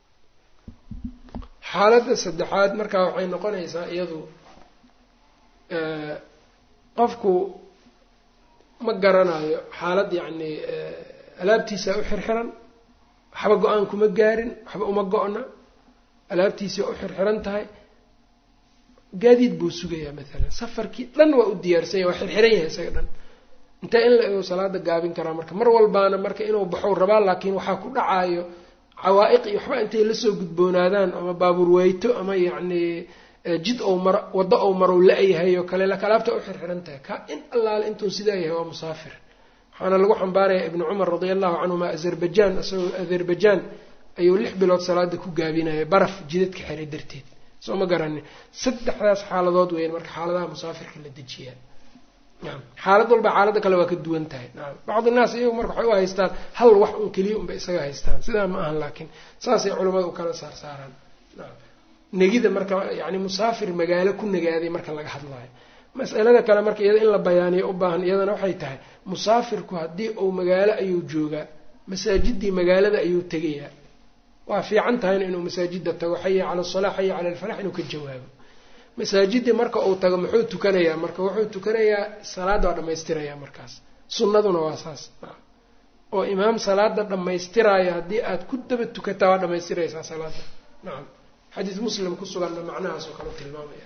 xaaladda saddexaad markaa waxay noqonaysaa iyadu qofku ma garanayo xaalad yacni alaabtiisa u xirxiran waxba go-aan kuma gaarin waxba uma go-na alaabtiisii u xirxiran tahay gaadiid buu sugayaa maalan safarkii dhan waa u diyaarsanya waa xirxiran yahay isaga dhan inta in la ego salaada gaabin karaa marka mar walbaana marka inuu baxow rabaa laakiin waxaa ku dhacaayo cawaa'iq iyo waxba intay lasoo gudboonaadaan ama baabuur weyto ama yacni jid ou maro waddo ou marow la-yahay oo kale laakiin alaabta u xirxiran tahay ka in allaale intuu sidaa yahay waa musaafir waxaana lagu xambaarayaa ibnu cumar radia allahu canhuma azerbajaan isagoo azerbajaan ayuu 6 bilood salaada ku gaabinaya baraf jidadka xiray darteed soo ma garanin 3daas xaaladood weyn marka xaaladaha musaafirka la dejiyaa naam xaalad walba xaaladda kale waa ka duwan tahay naam bacd الnaas iyagu marka waxay u haystaan hal wax un kaliya unba isaga haystaan sidaa ma ahan laakiin saasay culimadu u kala saaraan naam negida marka yani musaafir magaalo ku nagaaday marka laga hadlayo mas'alada kale marka iyada in la bayaaniyo u baahan iyadana waxay tahay musaafirku haddii uu magaalo ayuu joogaa masaajidii magaalada ayuu tegayaa waa fiican tahayna inuu masaajida tago xaya cala asalaa xaya cala alfalax inuu ka jawaabo masaajidii marka uu tago muxuu tukanayaa marka wuxuu tukanayaa salaada waa dhammaystirayaa markaas sunnaduna waa saas oo imaam salaada dhammaystiraayo haddii aad ku daba tukataa waa dhammaystiraysaa salaada nacam xadiis muslim ku suganna macnahaas oo kale tilmaamaya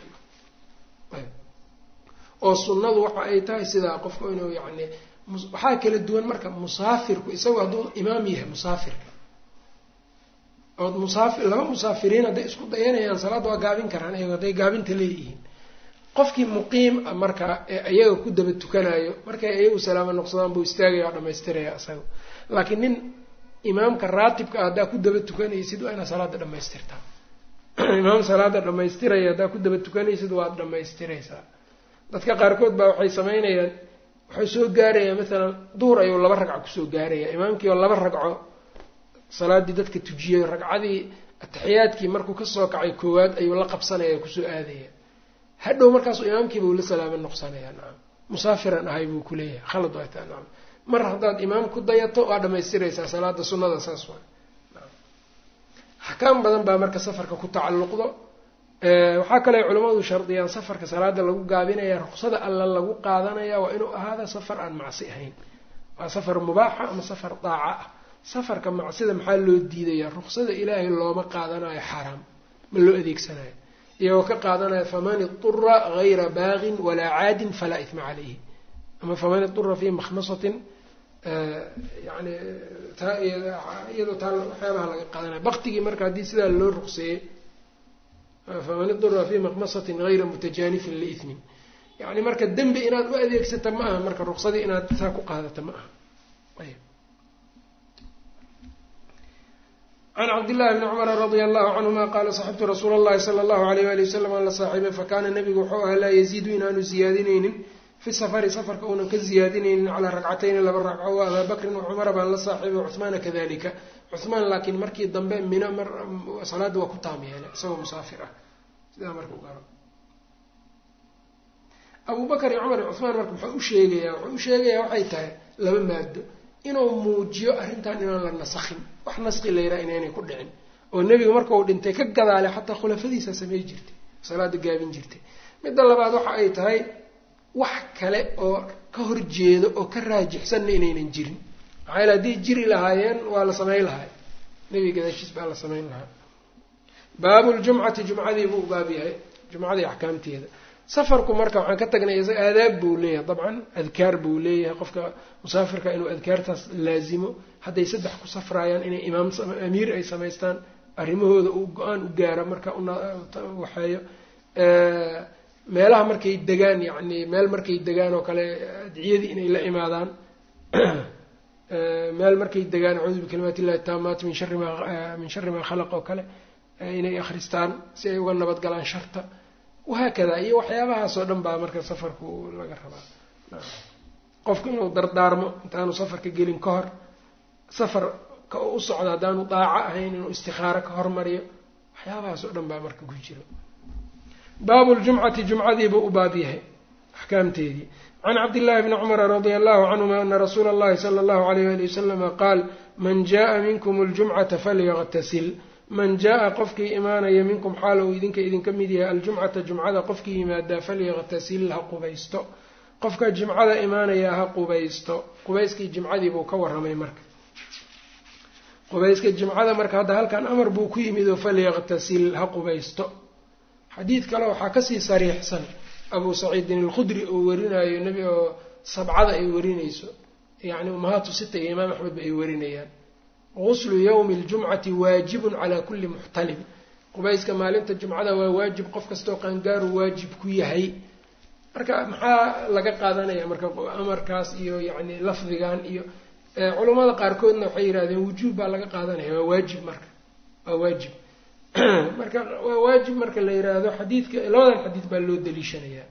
oo sunnadu waxa ay tahay sidaa qofku inuu yacni waxaa kala duwan marka musaafirku isagu hadduu imaam yahay musaafirka oo laba musaafiriin hadday isku dayanayaan salaadda waa gaabin karaan iyago hadday gaabinta leeyihiin qofkii muqiim marka ee iyaga ku daba tukanayo markay iyagu salaamo noqsadaan buu istaagaya waa dhamaystiraya isaga laakiin nin imaamka raatibka ah haddaa ku daba tukanaysid waa inaad salaada dhamaystirtaa imaam salaada dhamaystiraya haddaa ku daba tukanaysid waad dhamaystiraysaa dadka qaarkood baa waxay samaynayaan waxay soo gaarayaa maalan duhur ayuu 2 ragco kusoo gaaraya imaamkii oo 2 ragco salaadii dadka tujiyay ragcadii ataxiyaadkii markuu kasoo kacay koowaad ayuu la qabsanaya kusoo aadaya hadhow markaasuu imaamkiiba uu la salaamo noqsanaya nacam musaafiran ahay buu kuleeyahay khalad waa taa nacam mar haddaad imaam ku dayato waa dhamaystiraysaa salaada sunnada saas waa axkaam badan baa marka safarka ku tacalluqdo waxaa kale culimmadu shardiyaan safarka salaada lagu gaabinaya ruqsada alla lagu qaadanaya waa inuu ahaada safar aan macsi ahayn waa safar mubaaxa ama safar daaca ah safarka macsida maxaa loo diidayaa ruqsada ilaahay looma qaadanayo xaaraam ma loo adeegsanayo iyagoo ka qaadanaya faman idura hayra baagin walaa caadin falaa ihma calayhi ama faman idura fii makhmasatin yani iyadoo taa waxyaabaha laga qaadanaya baktigii marka haddii sidaa loo ruqseeyey faman idura fii makhmasatin hayra mutajaanifin liithmin yani marka dembi inaad u adeegsata ma aha marka ruqsadii inaad saa ku qaadata ma aha ayb can cabdillahi bni cumara radia allahu canhuma qaala saxibtu rasuula allahi sala allahu alayh wali wasalam aan la saaxiibay fakaana nabigu wuxuu ahaa laa yaziidu inaanu ziyaadinaynin fi safari safarka uunan ka ziyaadinaynin calaa ragcatayni 2 ragco wa abaa bakrin wacumara baan la saaxiibay cuhmaana kadalika cuhmaan laakiin markii dambe mina mar salaada waa ku taam yeelay isagoo musaafir ah sidaa marka u garo abu bakar iyo cumar iyo cuhmaan marka wuxuu u sheegayaa waxay tahay 2 maado inuu muujiyo arrintan inaan la nasakhin wax naskhi la yidhaha inaynay ku dhicin oo nebiga marka uu dhintay ka gadaalay xataa khulafadiisa samey jirtay salaada gaabin jirtay midda labaad waxa ay tahay wax kale oo ka horjeedo oo ka raajixsanna inaynan jirin maxaa yaele haddii jiri lahaayeen waa la samayn lahaa nebiga gadaashiis baa la samayn lahaa baabuljumcati jumcadii buu baab yahay jumcadii axkaamteeda safarku marka waxaan ka tagnay isaga aadaab buu leeyahay dabcan adkaar buu leeyahay qofka musaafirka inuu adkaartaas laazimo hadday 3 ku safraayaan inay amiir ay samaystaan arrimahooda uu go-aan u gaaro marka waxeeyo meelaha markay degaan yacni meel markay degaan oo kale adciyadii inay la imaadaan meel markay degaan acuudu bikalimaati illahi taamaati min shari maa khalaq oo kale inay akhristaan si ay uga nabadgalaan sharta wahaakada iyo waxyaabahaasoo dhan baa marka safarku laga rabaa qofku inuu dardaarmo intaanu safarka gelin ka hor safarka u socdo haddaanu daaco ahayn inuu istikaaro ka hormariyo waxyaabahaasoo dhan baa marka ku jiro baabuljumcati jumcadiibuu u baab yahay axkaamteedii can cabdillahi bni cumara radia allahu canhuma ana rasuula allahi sala allahu alayh ali wasalama qaal man jaءa minkum اljumcata falyaqtasil man jaa qofkii imaanaya minkum xaal uu idinka mid yahay aljumcata jumcada qofkii yimaadaa falyaqtasil ha qubaysto qofka jimcada imaanaya ha qubaysto qubayskii jimcadii buu ka warramay marka qubayska jimcada marka hadda halkan amar buu ku yimid oo falyaqtasil ha qubaysto xadiid kale waxaa kasii sariixsan abu saciidin alkhudri oo warinayo nebi oo sabcada ay warinayso yacni umahaatu sita iyo imaam axmed ba ay warinayaan guslu yawmi aljumcati waajibun calaa kulli muxtalim qubayska maalinta jumcada waa waajib qof kastoo qaangaaru waajib ku yahay marka maxaa laga qaadanaya marka amarkaas iyo yacni lafdigan iyo culammada qaarkoodna waxay yidhahdeen wujuub baa laga qaadanaya waa waajib marka waa waajib marka waa waajib marka la yidhaahdo xadiidka labadan xadiid baa loo daliishanayaa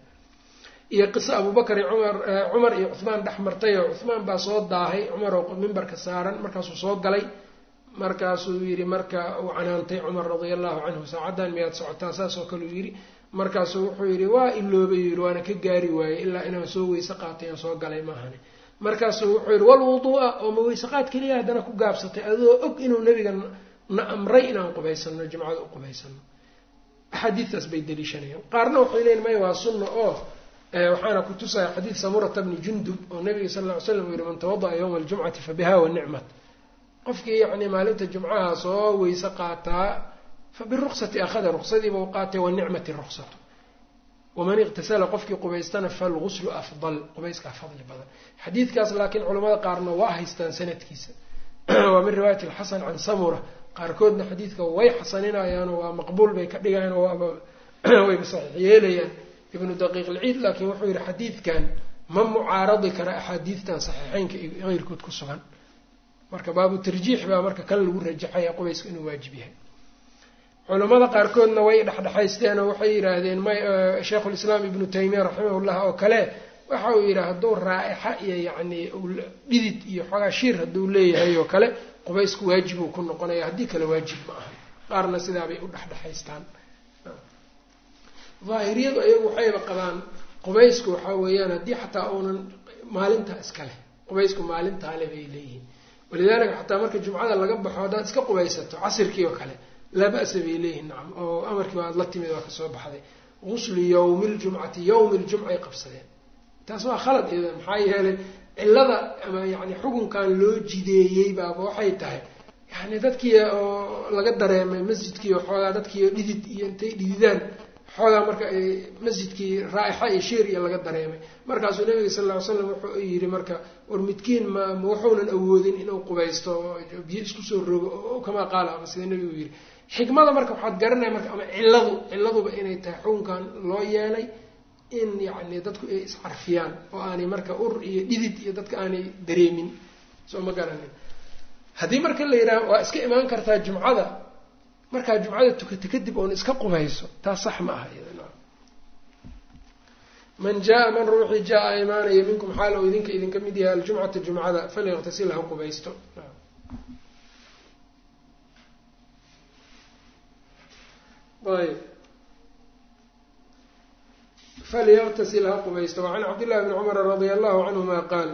iyo qiso abubakar iyo cumar iyo cuhmaan dhex martay oo cuhmaan baa soo daahay cumar oo mimbarka saaran markaasuu soo galay markaasuu yidhi marka uu canaantay cumar radia allahu canhu saacaddan miyaad socotaa saas oo kale uu yidhi markaasuu wuxuu yidhi waa iloobay yidhi waana ka gaari waayey ilaa inaan soo weyse qaatay aan soo galay maahane markaasuu wuxuu yidhi walwuduu'a oo ma weyse qaad keliya haddana ku gaabsatay adoo og inuu nebiga na amray inaan qubaysano jimcada u qubaysano axaadiistaas bay daliishanayaan qaarna waxay leeyiin maya waa sunna oo waxaana ku tusaya xadiid samurata bni jundub oo nabiga sal ll ly slam uu yihi man tawada'a yawma aljumcati fabiha wanicmat qofkii yacni maalinta jumcaha soo weyse qaataa fabiruksati akhada ruksadiiba u qaatay wanicmati ruksatu waman iqtasala qofkii qubaystana falguslu afdal qubayskaa fadli badan xadiidkaas laakiin culamada qaarna waa haystaan sanadkiisa waa min riwaayati alxasan can samura qaarkoodna xadiidka way xasaninayaanoo waa maqbuul bay ka dhigayaan oo wayba saxiix yeelayaan ibnu daqiiq ilciid laakiin wuxuu yihi xadiidkan ma mucaaradi kara axaadiidtan saxiixeynka iyo keyrkood ku sugan marka baabu tarjiix baa marka kan lagu rajaxaya qubayska inuu waajib yahay culamada qaarkoodna way dhexdhexaysteen oo waxay yidhaahdeen sheikhulislaam ibnu taymiya raximahullah oo kale waxa uu yidhi hadduu raa'ixa iyo yacni dhidid iyo xoogaa shiir hadduu leeyahay oo kale qubaysku waajib uu ku noqonaya haddii kale waajib ma aha qaarna sidaabay u dhexdhexaystaan daahiriyadu ayagu waxayba qabaan qubaysku waxaa weeyaan haddii xataa uunan maalintaa iska leh qubaysku maalintaa le bay leeyihiin walidaalika xataa marka jumcada laga baxo haddaad iska qubaysato casirkii oo kale laa ba'sa bay leeyihiin nacam oo amarkii waad la timid waa kasoo baxday guslu yawmi ljumcati yawmi ljumca ay qabsadeen taas waa khalad iyada maxaa yeelay cillada ama yani xukunkan loo jideeyey baaba waxay tahay yani dadkii oo laga dareemay masjidkii oo xoogaa dadkii oo dhidid iyo intay dhididaan xoogaa marka ay masjidkii raa'ixa iyo shiir iyo laga dareemay markaasuu nabiga sal lla ly slam wuxuu yidhi marka war midkiin ma wuxuunan awoodin inuu qubaysto oo biyo isku soo rogo oo kamaa qaala ama sida nabigu yidhi xikmada marka waxaad garanaya marka ama cilladuba inay tahay xukunkan loo yeelay in yacni dadku ay iscarfiyaan oo aanay marka ur iyo dhidid iyo dadka aanay dareemin soo ma garanin haddii marka la yidhaha waa iska imaan kartaa jumcada markaa jumcada tukata kadib oon iska qubayso taas sax ma aha iyada man ruuxii jaa imaanaya minkum xaal oo idinka mid yahay aljumcata jumcada falyaqtasil ha qubaysto ayb falyaqtasil ha qubaysto wacan cabdillahi bni cumara radia allahu canhuma qaal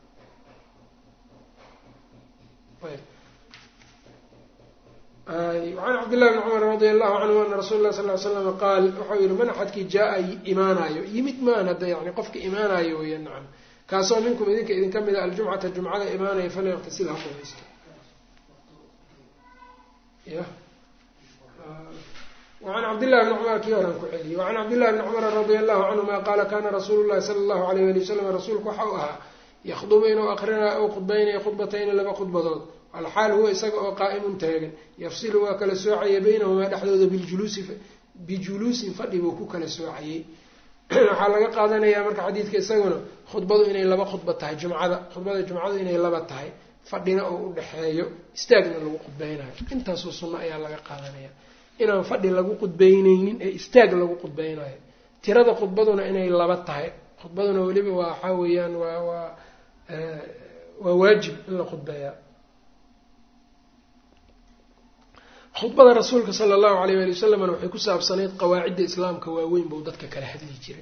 wacan cabdillahi bni cumar radia allahu canhu ana rasuula lah sal ly slam qaal wuxuu yihi man axadkii jaa imaanayo yimid maan hadda yani qofka imaanayo weya nacam kaasoo minkum idinka mid a aljumcata jumcada imaanaya falyaqtasil ha qubaysto wacan cabdillahi bni cumar kii horan ku celiyey wacan cabdillahi bni cumara radia allahu canhuma qaala kana rasuulu llahi sala allahu alayh ali wasalam rasuulku waxa uu ahaa yakhdubu inuu aqrinayo ou khudbaynayo khudbatayni laba khudbadood alxaal huwa isaga oo qaa'imun taagan yafsilu waa kala soocaya baynahumaa dhexdooda bijuluusin fadhi buu ku kala soocayey waxaa laga qaadanayaa marka xadiidka isaguna khudbadu inay laba khudba tahay khudbada jumcadu inay laba tahay fadhina oo u dhexeeyo istaagna lagu khudbaynayo intaasoo sunno ayaa laga qaadanaya inaan fadhi lagu khudbaynaynin ee istaag lagu khudbaynayo tirada khudbaduna inay laba tahay khudbaduna weliba waxaa weeyaan waa waajib in la khudbeeyaa khudbada rasuulka sala allahu alayh ali wasalamna waxay ku saabsanayd qawaacidda islaamka waaweyn buu dadka kala hadli jiray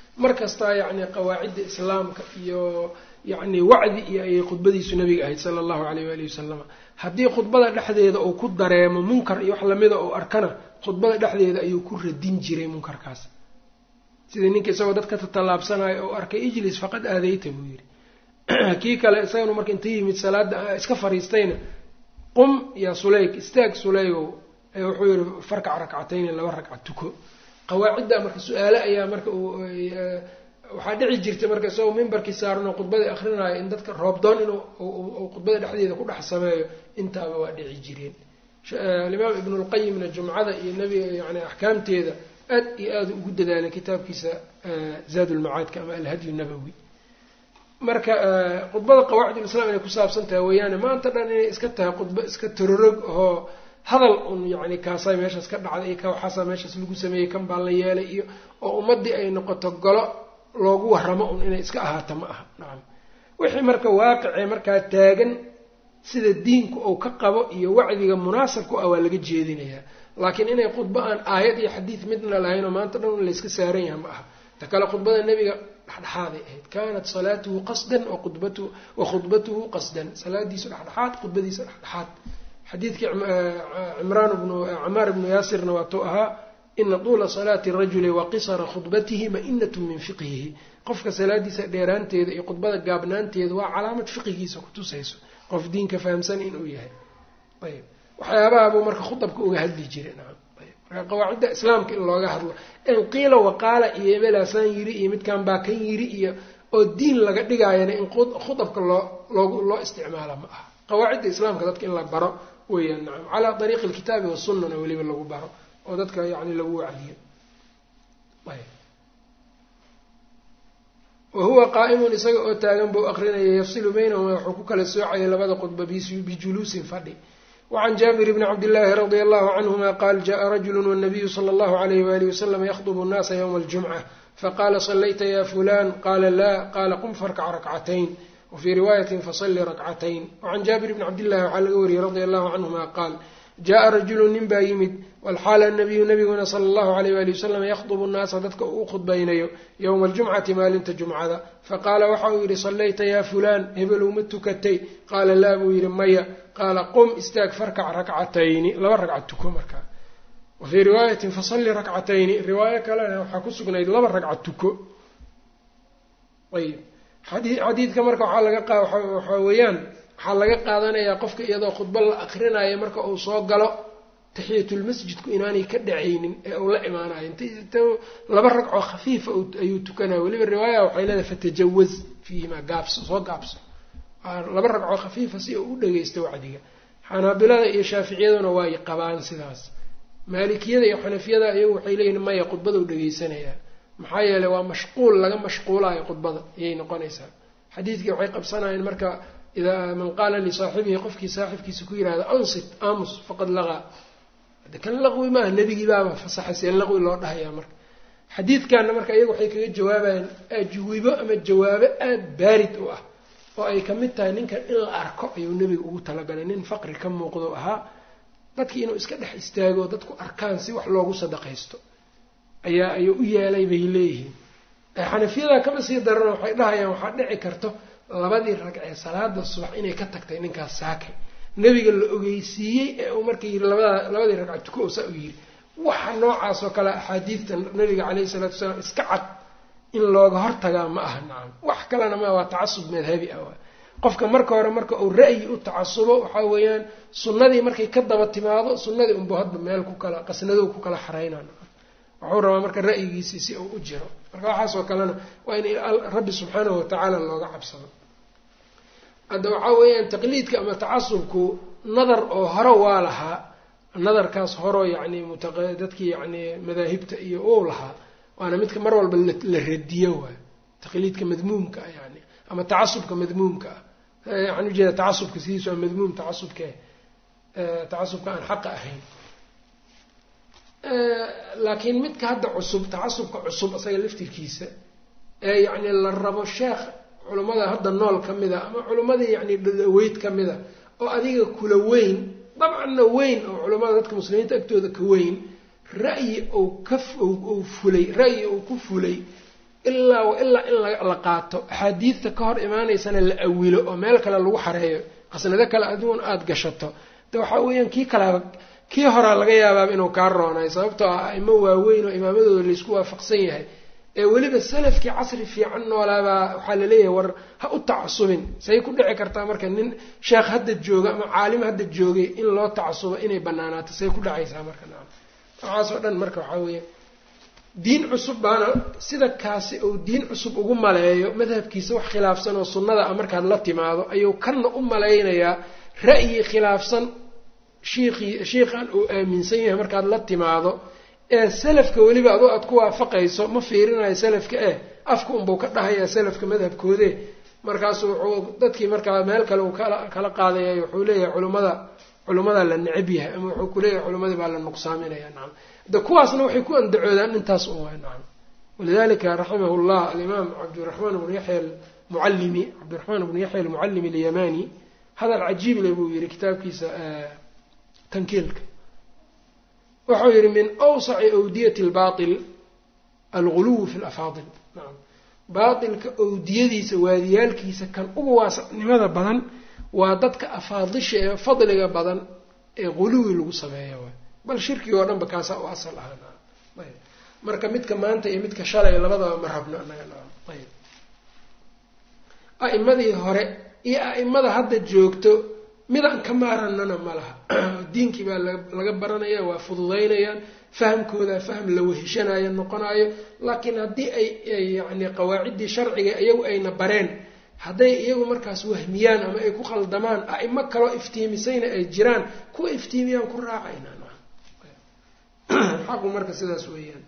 markasta yacni qawaacidda islaamka iyo yacni wacdi iyo ayay khudbadiisu nabiga ahayd sala allahu calayh waalihi wasalama haddii khudbada dhexdeeda uu ku dareemo munkar iyo wax lamida uu arkana khudbada dhexdeeda ayuu ku radin jiray munkarkaas sida ninka isagoo dadka tatallaabsanayo oo arkay ijlis faqad aadayta buu yidhi kii kale isagana marka inta yimid salaada iska fariistayna qum yaa suleyk istaag suleygow wuxuu yidhi farkac rakcatayn 2 ragca tuko qawaacidda marka su-aale ayaa marka waxaa dhici jirtay marka isagoo mimbarkii saarno khudbadii akhrinayo in dadka roobdoon inuu khudbada dhexdeeda ku dhex sameeyo intaaba waa dhici jireen alimaam ibnu lqayimna jumcada iyo nebiga yani axkaamteeda aad iyo aada ugu dadaalay kitaabkiisa zaad ulmacaadka ama alhadyu nabawi marka khudbada qawaacidulislaam inay ku saabsan tahay weeyaane maanta dhan inay iska tahay khudbo iska tororog oo hadal un yani kaasaa meeshaas ka dhacday iyo ka waxaasaa meeshaas lagu sameeyey kan baa la yeelay iyo oo ummaddii ay noqoto golo loogu warramo un inay iska ahaato ma aha nacam wixii marka waaqicee markaa taagan sida diinku uu ka qabo iyo wacdiga munaasabku ah waa laga jeedinayaa laakiin inay khudbo aan aayad iyo xadiid midna lahayn oo maanta dhan layska saaran yaha ma aha ta kale khudbada nebiga dhexdhexaaday ahayd kaanat salaatuhu qasdan wa khudbatuhu qasdan salaadiisu dhexdhexaad khudbadiisa dhexdhexaad xadiidkii camaar ibnu yaasirna waatuu ahaa ina tuula salaati rajuli wa qisara khudbatihi ma'inatun min fiqhihi qofka salaadiisa dheeraanteeda iyo khudbada gaabnaanteeda waa calaamad fiqigiisa kutusayso qof diinka fahamsan inuu yahay ayb waxyaabahabuu marka khudabka uga hadli jiray nacam ayb marka qawaacidda islaamka in looga hadlo in qiila waqaala iyo ebelaasaan yiri iyo midkan baa kan yiri iyo oo diin laga dhigaayana in khudabka loo isticmaala ma aha qawaacidda islaamka dadka in la baro weeyaan nacam calaa dariiqi alkitaabi wasunnana weliba lagu baro oo dadka yani lagu wacdiyo ayb wahuwa qaa'imun isaga oo taagan buu aqrinaya yafsilu baynahuma wuxuu ku kala soocayay labada khudba bijuluusin fadhi wacan jaabir bni cabdillaahi radia allahu canhuma qaal jaءa rajulu wanabiyu sala allahu alayh waalihi wasalam yakdubu nnaasa ywma aljumca faqaala sallayta ya fulan qaala laa qaala qum farkac rakcatayn wafii riwaayatin fasalli rakcatayn wacan jaabir bni cabdillahi waxaa laga wariyey radia allahu canhuma qaal jaءa rajulu nin baa yimid walxaala anabiyu nabiguna sala allahu alayh waali wasalam yakhdubu nnaasa dadka uu khudbaynayo yowma aljumcati maalinta jumcada faqaala waxa uu yidhi sallayta yaa fulaan hebelow ma tukatay qaala laa buu yidhi maya qaala qum istaag farkac rakcatayni 2 ragca tuko markaa wafii riwaayatin fasalli rakcatayni riwaayo kalena waxaa ku sugnayd 2 ragca tuko ayb xadiidka marka waxaa weeyaan waxaa laga qaadanayaa qofka iyadoo khudbo la akrinayo marka uu soo galo taxiyatulmasjidku inaanay ka dhacaynin ee uu la imaanayo int 2 ragcoo khafiifa ayuu tukanaya weliba riwaaya waxay leedahay fatajawaz fiihimaa gaabso soo gaabso 2 ragcoo khafiifa si uu u dhagaysto wacdiga xanaabilada iyo shaaficiyaduna way qabaan sidaas maalikiyada iyo xanafiyada iyagu waxay leeyihin maya khudbada u dhagaysanayaa maxaa yeelay waa mashquul laga mashquulayo khudbada ayay noqonaysaa xadiidkii waxay qabsanayeen marka idaa man qaala lisaaxibihi qofkii saaxibkiisa ku yihahda ansit amus faqad laqaa kan laqwi maaha nebigii baaba fasaxayseen laqwi loo dhahayaa marka xadiidkanna marka iyaga waxay kaga jawaabayaan ajwibo ama jawaabo aada baarid u ah oo ay kamid tahay ninkan in la arko ayuu nebiga ugu talagalay nin faqri ka muuqdo ahaa dadkii inuu iska dhex istaago dadku arkaan si wax loogu sadaqaysto ayuu u yeelay bay leeyihiin xanafiyada kama sii darano waxay dhahayaan waxaa dhici karto 2 ragcee salaada subax inay ka tagtay ninkaas saakay nebiga la ogeysiiyey ee uu marka yidhi 2 ragca tuko saa u yidhi waxa noocaas oo kale axaadiidta nabiga calayhi salaatu wasalaam iska cad in looga hortagaa ma aha nacam wax kalena ma waa tacasub madhabi ah qofka marka hore marka uu ra'yi u tacasubo waxaa weeyaan sunnadii markay ka daba timaado sunnadii unbu hadba meel ku kala qasnadow ku kala xaraynaan wuxuu rabaa marka ra'yigiisii si uu u jiro marka waxaasoo kalena waa in rabbi subxaanahu watacaala looga cabsado hadda waxaa weeyaan taqliidka ama tacasubku nadar oo hore waa lahaa nadarkaas horeo yacni dadkii yacni madaahibta iyo ou lahaa waana midka mar walba la radiyo waay taqliidka madmuumka ah yani ama tacasubka madmuumka ah waxaan ujeeda tacasubka sidiisu waa madmuum tacasubka aan xaqa ahayn laakiin midka hadda cusub tacasubka cusub isaga laftirkiisa ee yacni la rabo sheekh culummada hadda nool ka mida ama culummadii yacni dhadaweyd ka mida oo adiga kula weyn dabcanna weyn oo culummada dadka muslimiinta agtooda ka weyn ra'yi uu ku fulay ilaa in la qaato axaadiidta ka hor imaanaysana la awilo oo meel kale lagu xareeyo qasnado kale aduun aada gashato de waxaa weeyaan kii horaa laga yaabaaba inuu kaa roonayo sababtoo ah aimo waaweyn oo imaamadooda laysku waafaqsan yahay ee weliba salafkii casri fiican noolaabaa waxaa laleeyahay war ha u tacasubin say ku dhici kartaa marka nin sheekh hadda jooga ama caalim hadda joogay in loo tacasubo inay banaanaato say ku dhacaysaa marka nacam waxaasoo dhan marka waxaa weeye diin cusub baana sida kaasi uu diin cusub ugu maleeyo madhabkiisa wax khilaafsan oo sunnada ah markaad la timaado ayuu kana u malaynayaa ra'yi khilaafsan shiikhan uu aaminsan yahay markaad la timaado ee salafka weliba adoo aad ku waafaqayso ma fiirinayo salafka afka unbuu ka dhahayaa salafka madhabkoode markaasu wuxuu dadkii markaa meel kale uu kala qaadaya wuxuu leeyahay culimmada la necab yahay ama wuxuu kuleeyahay culimmadii baa la nuqsaaminaya nacam de kuwaasna waxay ku andacoodaan intaas un waay nacam walidalika raximahu llah alimaam cabdiraxmaan bnu yaxya almucallimi alyamani hadal cajiib le buu yihi kitaabkiisa tankiilka wuxuu yihi min awsaci awdiyati lbail alguluw fi lafaadil naam baatilka awdiyadiisa waadiyaalkiisa kan ugu waasacnimada badan waa dadka afaadisha ee fadliga badan ee guluwi lagu sameeya waay bal shirkiga oo dhan ba kaasaa u asal ahaa ayb marka midka maanta iyo midka shalay labadaba ma rabno anaga ayb a'imadii hore iyo a'imada hadda joogto midaan ka maaranana ma laha diinkii baa laga baranaya waa fududaynayaan fahamkooda faham la weheshanayo noqonayo laakiin haddii ay yani qawaaciddii sharciga iyagu ayna bareen hadday iyagu markaas wahmiyaan ama ay ku khaldamaan a'imo kaloo iftiimisayna ay jiraan kuwa iftiimiyaan ku raacayna xaqu marka sidaas weeyaan.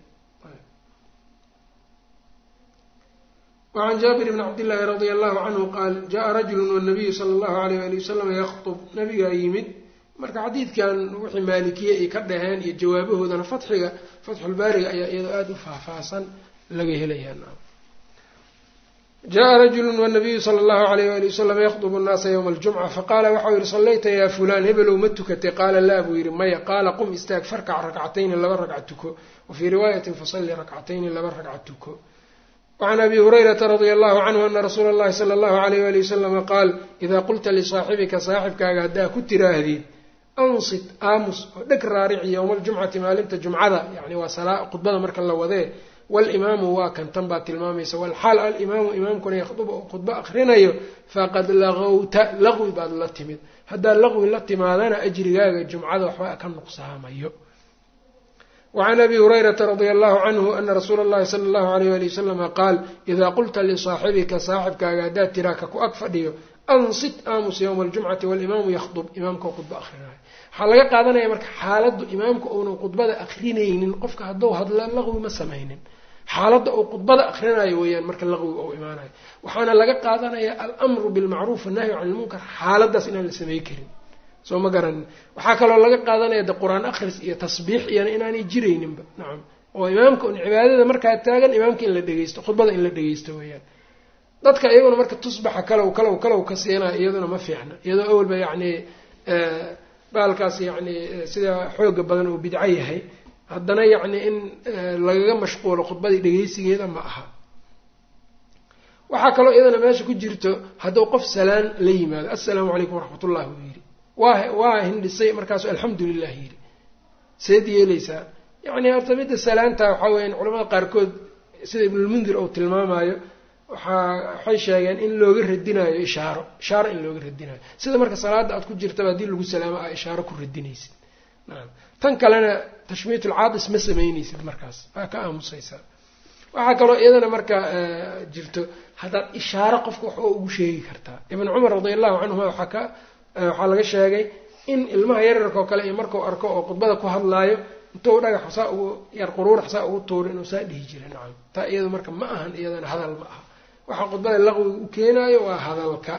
وعن جابر بن عبد الله رضي الله عنه قال جاء رجل والنبي صلى الله عليه وآله وسلم يخطب نبي يمد marka xadiidkan wixii maalikiye ay ka dhaheen iyo jawaabahoodana fatxul baariga ayaa iyadoo aada u faahfaahsan laga helayaa. جاء رجل والنبي صلى الله عليه وآله وسلم يخطب الناس يوم الجمعة فقال وxuu yihi صليت يا فلان هبلw ma tukatay qaala laa buu yihi maya qaala qم istaag farkac ركعتين laba ragca tuko وفي رواية فصلي ركعتين laba ragca tuko. وعن أبي هريرة رضي الله عنه أن رسول الله صلى الله عليه وآله وسلم قال إذا قلت لصاaحبka صاaحبkaaga haddaa ku tiraahdid أنصت aamus oo dheg raarici يوم الجمعةi maalinta جuمcada yani waa khudbada marka la wadee walimaamu waa kan tan baa tilmaamaysa walxaal alimaamu imaamkuna yakduba oo khudbo akrinayo faqad lagowta laqwi baad la timid haddaa laqwi la timaadana ajrigaaga jumcada waxba ka nuqsaamayo. وعن أبي هريرة رضي الله عنه أن رسول الله صلى الله عليه وآله وسلم قال إذا قلت لصاaحبka صاaحبkaaga haddaa tiraaka ku ag fadhiyo أنصت aamus يوم الجمعة والإمaamu yakdب imaamka oo khudbo akrinayo. waxaa laga qaadanaya marka xaaladdu imaamka uunan khudbada akrinaynin qofka hadduu hadla laqwi ma samaynin xaaladda uu khudbada akrinayo weeyaan marka laqwiga uu imaanayo. waxaana laga qaadanaya alamru bilmacruuf annahyu can ilmunkar xaaladdaas inaan la samey karin soo ma garanin. waxaa kaloo laga qaadanaya de qur-aan akhris iyo tasbiix iyana inaanay jirayninba nacam oo imaamka un cibaadada markaa taagan imaamka in la dhegeysto khudbada in la dhegeysto weeyaan. dadka iyaguna marka tusbaxa kalow ka siinayo iyaduna ma fiicna iyadoo awalba yacni baalkaas yacni sida xooga badan uu bidco yahay haddana yacni in lagaga mashquulo khudbadii dhegeysigeeda ma aha. waxaa kaloo iyadana meesha ku jirto hadduu qof salaan la yimaado assalaamu calaykum waraxmat ullah uu yidhi waa hindhisay markaasu alxamdu lilah yidhi seed yeelaysaa yacni horta midda salaanta waxaa weeyaan culamada qaarkood sida ibnulmundir uu tilmaamayo waxay sheegeen in looga radinayo ishaaro in looga radinayo sida marka salaada aad ku jirtaba haddii lagu salaamo aa ishaaro ku radinaysid naam tan kalena tashmiitulcaadis ma samaynaysid markaas waa ka aamusaysaa. waxaa kaloo iyadana marka jirto haddaad ishaaro qofka wax oo ugu sheegi kartaa. ibn cumar radi allahu canhuma waxaa laga sheegay in ilmaha yararkao kale iyo markuu arko oo khudbada ku hadlaayo intuu dhagax saa ugu yar quruurax saa ugu tuuro inuu saa dhihi jiray nacam taa iyada marka ma ahan iyadana hadal ma aha waxaa khudbada laqwiga u keenaayo waa hadalka.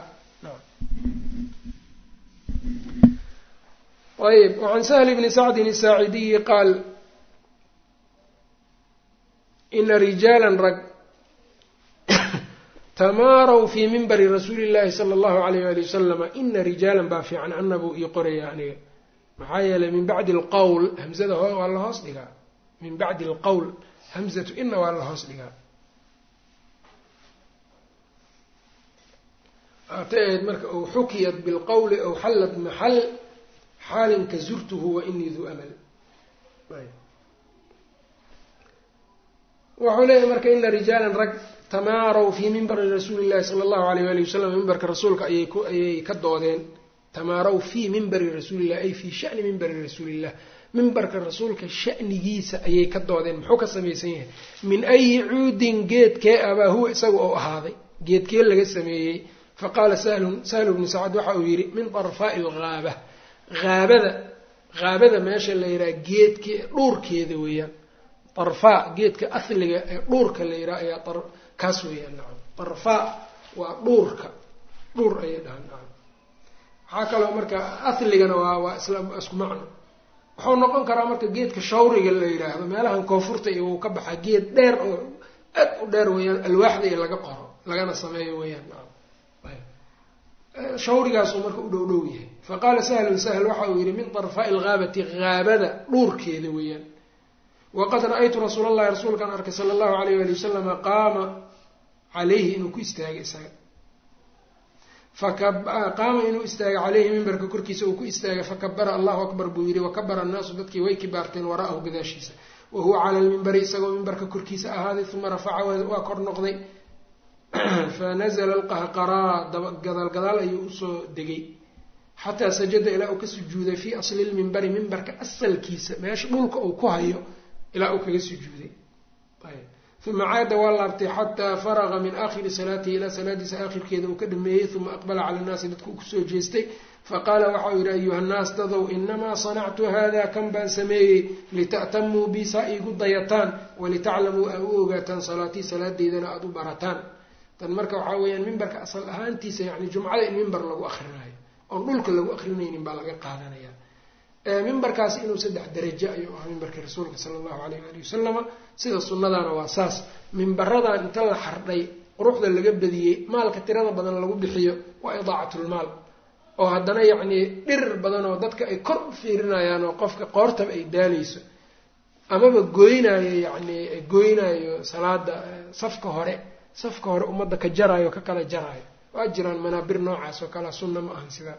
ayb وعan سهل بن سعد الساaعدي qaal ina رijاala rag tamaaraw fii minbari rasuuli الlahi salى الlahu عalيه ali wasalam ina rijaalan baa fiican anabuu ii qoraya aniga maxaa yeelay min bacdi اlqowl hamzada waa la hoos dhigaa min bacdi اlqowl hamzatu ina waa la hoos dhigaa أعتقد مرك أو حكيت بالقول أو حلت محل حال كزرته وإني ذو أمل. وحولي مرك إن رجالا رج تماروا في منبر رسول الله صلى الله عليه وآله وسلم منبر رسولك أي كدودين تماروا في منبر رسول الله أي في شأن منبر رسول الله منبر رسولك شأن جيس أي كدودين محوك سميسين من أي عود جيت كأبا هو سوء هذا جيت كي اللي سميه. فقال سهل بن سعد وحويري من طرفاء الغابة غابة ماشي اللي يرى جيت كي دور كذا ويا طرفاء جيت كأثل دور كاللي يرى يا كاسويا نعم طرفاء ودور أي نعم حكى له مركا أثل جنا وإسلام أسمعنا وحول نقول كرا مركا جيت كشاوري اللي يرى ما لها كوفرت وكبح جيت دير ويا الواحد اللي جقره لقنا سماي ويا نعم شاوريgaas marka u dhow yahay faqala sahal waxa uu yiri min tarfa al-ghabati ghabada dhurkeeda weeyaan waqad ra'aytu rasuulallahi rasuulkan arkay sallallahu alayhi wa sallam qaama alayhi inuu ku istaagay isaga qaama inuu istaagay alayhi minbarka korkiisa uu ku istaagay fakabbara Allahu akbar buu yiri wa kabbara an-naas dadkii way kibaarteen waraahu gadaashiisa wa huwa ala al-minbari isagoo minbarka korkiisa ahaaday thumma rafa'a wa kor noqday فنزل القهقراء قدال أيو أسو دقي حتى سجد إلى أوك سجود في أصل المنبر منبر كأصل كيسة ما يشغلك أو كهيو إلى أوك سجود. طيب ثم عاد والله حتى فرغ من آخر صلاته إلى سادس آخر كذا وكدمه ثم أقبل على الناس دتكوك سجستي فقال وحير أيها الناس تضوا إنما صنعت هذا كم بان سميه لتأتموا بسائي قضيتان ولتعلموا أوغة صلاتي صلاة إذا أدو برتان. marka waxa weeyaan minbarka asal ahaantiisa yani jumcada in minbar lagu akhrinayo oo dhulka lagu akhrinaynin baa laga qaadanaya minbarkaas inuu 3 darajo ayuu ahaa minbarka rasuulka sallallahu alayhi wa sallam sida sunnadana waa saas minbaradan inta la xardhay quruxda laga badiyay maalka tirada badan lagu bixiyo waa idaacatul maal oo haddana yani dhir badan oo dadka ay kor u fiirinayaan oo qofka qoorta ay daalayso amaba gooynayo salaada safka hore umada ka jaraayo ka kala jaraayo waa jiraan manaabir noocaas oo kala sunna ma ahan sida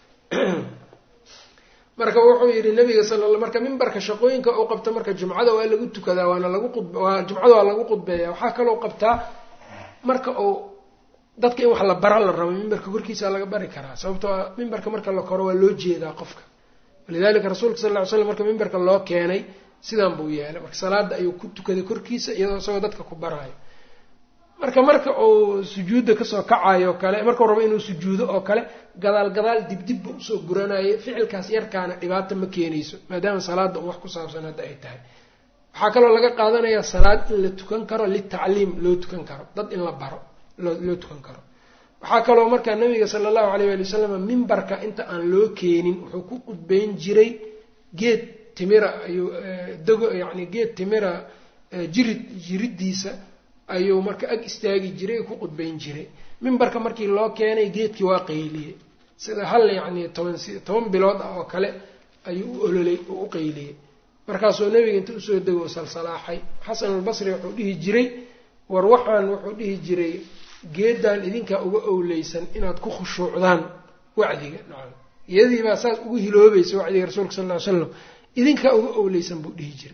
marka wuxuu yiri nabiga sallallahu marka minbarka shaqooyinka uu qabto marka jumcada waa lagu tukadaa waana lagu jumcada waa lagu qudbeeyaa waxa kale oo qabtaa marka uu dadka in wax la bara la rabo minbarka korkiisa laga bari karaa sababtoo minbarka marka la koro waa loo jeedaa qofka walidaalika rasuulka sallallahu alayhi wasallam marka minbarka loo keenay sidaan buu yeelay marka salaada ayuu ku tukaday korkiisa iyadoo isagoo dadka ku baraayo marka uu sujuuda ka soo kacayo kale marka rabo inuu sujuudo oo kale gadaal dib u soo guranayo ficilkaas yarkaana dhibaato ma keenayso maadaama salaada wax ku saabsan hada ay tahay waxa kale oo laga qaadanayaa salaad in la tukan karo litacliim loo tukan karo dad in la baro loo tukan karo waxa kale oo marka nabiga sallallahu alayhi wa sallam minbarka inta aan loo keenin wuxuu ku qudbeyn jiray geed timira ayuu geed timira jiridiisa ayuu marka ag istaagi jiray ku qudbeyn jiray minbarka markii loo keenay geedkii waa qayliyay sida hal 10 bilood oo kale ayuu u qayliyay markaasoo nabiga inta u soo dego salsalaaxay Xasan al-Basri wuxuu dhihi jiray wuxuu dhihi jiray geedan idinka uga owleysan inaad ku khushuucdaan wacdiga nacam iyadii baa saas ugu hiloobaysa wacdiga rasuulka sallallahu alayhi wasallam idinka uga owleysan buu dhihi jiray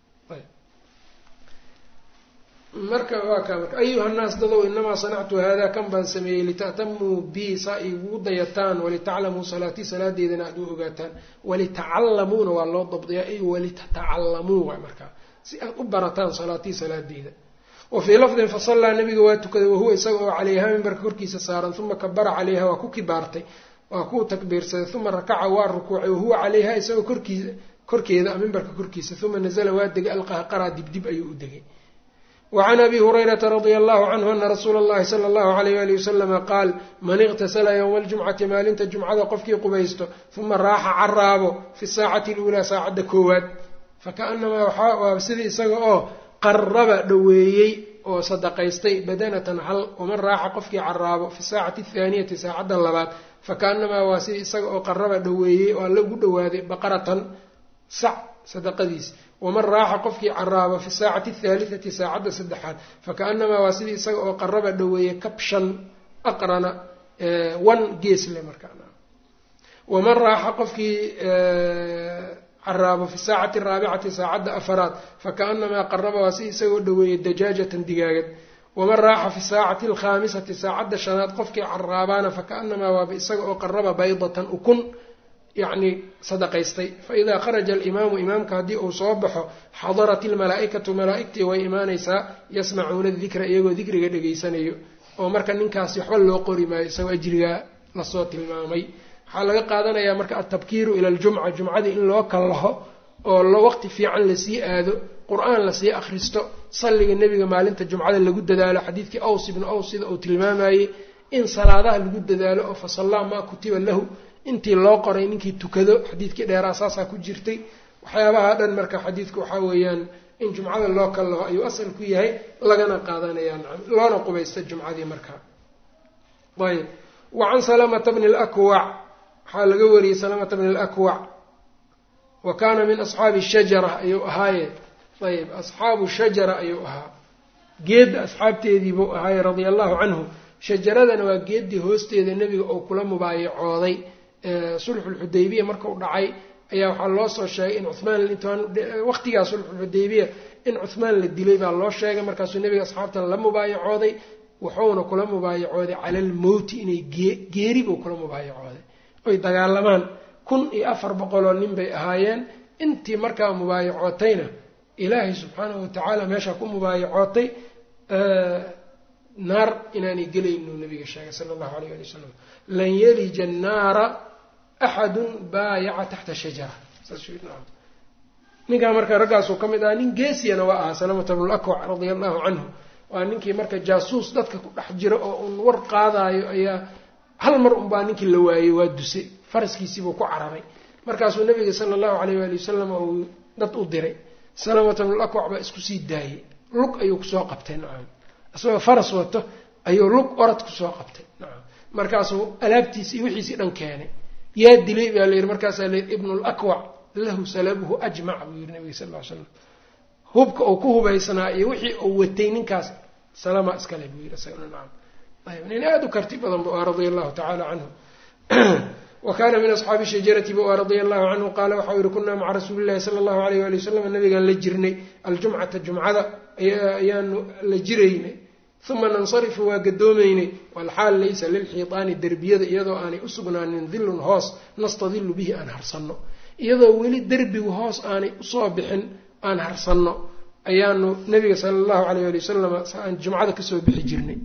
marka waa ka marka ayuha الناس dadoo inama sanactu hada kan baan sameeyay litatamu bi sa'igu dayataan walita'lamu salati saladeedana aad u ogaataan walita'allamuna waa loo dabdiyaa ay walitata'allamu marka si aad u barataan salati saladeeda وفي لفظ فصلى النبي واتكذا وهو يسوع عليها من برك كركيس سارا ثم كبر عليها وكوكي بارتي وكو تكبير ثم ركع والركوع وهو عليها يسوع كركي ذا من برك كركيس ثم نزل وادق ألقاها قرا دب أي أدقي. وعن أبي هريرة رضي الله عنه أن رسول الله صلى الله عليه وآله وسلم قال من اغتسل يوم الجمعة ما لنت الجمعة قفكي قبيسته ثم راح عرابه في الساعة الأولى ساعة كوات فكأنما وسذي سقاه قرب دويي وصدقيستي بدنة حل ومن راح قفكي عرابه في الساعة الثانية ساعة اللبات فكأنما وسذي سقاه قرب دويي ولو دوادي بقرة سع صدقديس ومن راح قفكي عرابه في الساعة الثالثة ساعة سدحات فكأنما واسدي سقاه قرب دويي كبشا أقرن wan gees le markaa. waman raaxa qofkii caraabo fi saacati araabicati saacadda afaraad fakaanamaa qaraba waa si isagoo dhaweeyey dajaajatan digaagad. waman raaxa fi saacati alkhaamisati saacadda shanaad qofkii caraabaana fakaanamaa waaba isaga oo qaraba baydatan ukun yacni sadaqaystay. faidaa kharaja alimaamu imaamka haddii uu soo baxo xadarat ilmalaa'ikatu malaa'igtii way imaanaysaa yasmacuuna dikra iyagoo dikriga dhegaysanayo oo marka ninkaasi waxba loo qori maayo isagoo ajrigaa lasoo tilmaamay. waxaa laga qaadanayaa marka altabkiiru ila aljumca jumcadii in loo kallaho oo waqti fiican lasii aado qur-aan lasii akhristo salliga nebiga maalinta jumcada lagu dadaalo xadiidkii aws ibnu aws sida uu tilmaamayey in salaadaha lagu dadaalo oo fasallaa maa kutiba lahu intii loo qoray ninkii tukado xadiidkii dheeraa saasaa ku jirtay. waxyaabaha dhan marka xadiidku waxaa weeyaan in jumcada loo kallaho ayuu asal ku yahay lagana qaadanayaa loona qubaysta jumcadii markaa. ayb wacan salamata bni lakwac waxaa laga wariyey salamata bni alakwac wa kaana min asxaabi shajara ayuu ahaaye. ayb asxaabu shajara ayuu ahaa geedda asxaabteediibuu ahaaye radia allahu canhu. shajaradana waa geeddii hoosteeda nebiga oo kula mubaayacooday sulxulxudaybiya markuu dhacay ayaa waxaa loo soo sheegay in cumaan waqtigaa sulxulxudaybiya in cuhmaan la dilay baa loo sheegay. markaasuu nebiga asxaabtan la mubaayacooday wuxuuna kula mubaayacooday cala almowti inay geeri buu kula mubaayacooday oy dagaalamaan 1400 nin bay ahaayeen. intii markaa mubaayacootayna ilaahay subxaanahu watacaala meeshaa ku mubaayacootay naar inaanay gelaynu nabiga sheegay sala allahu alayh ali wasalam lan yalija annaara axadun baayaca taxta shajara. ninkaa marka raggaasuu ka mid ahaa nin geesiyana waa ahaa salamata bnu lakwac radia allahu canhu. waa ninkii marka jaasuus dadka ku dhex jiro oo un war qaadaayo ayaa hal mar unbaa ninkii la waayey waa duse faraskiisiibuu ku cararay. markaasuu nabiga sala allahu alayh waali wasalam uu dad u diray. salamata bnu lakwac baa isku sii daayey lug ayuu kusoo qabtay nacam isagoo faras wato ayuu lug orad kusoo qabtay nacam. markaasuu alaabtiisi iyo wixiisii dhan keenay. yaa dilay baa layidhi markaasaa layidhi ibnu lakwac lahu salabuhu ajmac buu yidhi nabiga sal ll ly slam. hubka uu ku hubaysnaa iyo wixii uu watay ninkaas salama iskale buu yidhi isagana nacam. ayb nin aada u karti badan bu ah radia allahu tacaala canhu. wa kaana min asxaabi shajarati bu ah radia allahu canhu qaala waxau yihi kunaa maca rasuuli llahi sala allahu alayh waali wasalam nabigaan la jirnay aljumcata jumcada ayaanu la jiraynay. uma nansarifu waa gadoomaynay walxaal laysa lilxiitaani derbiyada iyadoo aanay u sugnaanin dilun hoos nastadilu bihi aan harsanno iyadoo weli derbigu hoos aanay usoo bixin aan harsanno ayaanu nabiga sala allahu alayh ali wasalam aan jumcada kasoo bixi jirnay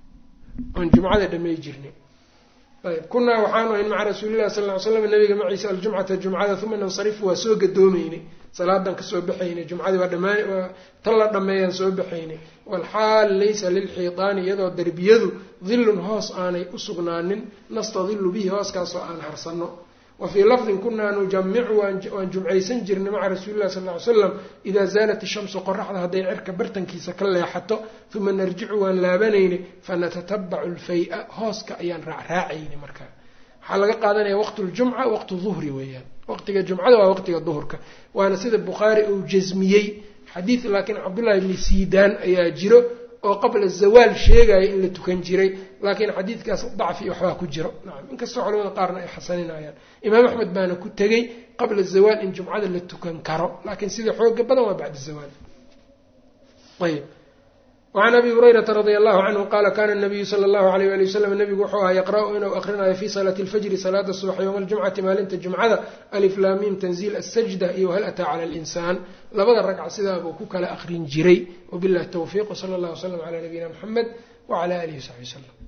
aan jumcada dhamay jirnay. ayb kunaa waxaanu ahayn maca rasuulillahi sal ly slam nabiga maciisa aljumcata jumcada uma nansarifu waa soo gadoomaynay salaadan kasoo baxaynay jumcadii waa tan la dhammeeyaan soo baxaynay walxaal laysa lilxiitaani iyadoo derbiyadu dilun hoos aanay u sugnaanin nastadilu bihi hooskaasoo aan harsanno. wa fii lafdin kunaa nujamicu waan jumcaysan jirnay maca rasuulillahi sal ly slam idaa zaalat ishamsu qoraxda hadday cirka bartankiisa ka leexato uma narjicu waan laabanaynay fanatatabacu lfay-a hooska ayaan raacraacaynay. markaa waxaa laga qaadanaya waqtu ljumca waqtu duhri weeyaan. waqtiga jumcada waa waqtiga duhurka waana sida bukhaari uu jasmiyey xadiid laakiin cabdullahi ibni siidaan ayaa jiro oo qabla zawaal sheegaya in la tukan jiray laakiin xadiidkaas dacfi waxbaa ku jiro nacam inkastoo culamada qaarna ay xasaninayaan. imaam axmed baana ku tegey qabla zawaal in jumcada la tukan karo laakiin sida xooga badan waa bacda zawaal. ayb wacan abi hurayrata radia allahu canhu qaala kana nabiyu sala allahu alayh ali wasalam nabigu wuxuu ahaa yaqra'u inuu akrinayo fii salaati alfajri salaada subax yowma aljumcati maalinta jumcada alif laam miim tanziil asajda iyo hal ataa cala alinsaan. labada ragca sidaabuu ku kala akrin jiray. wabillahi tawfiiq wsala allahu wasalam calaa nabiyina muxamed wacala alihi wasaxbi wasalam.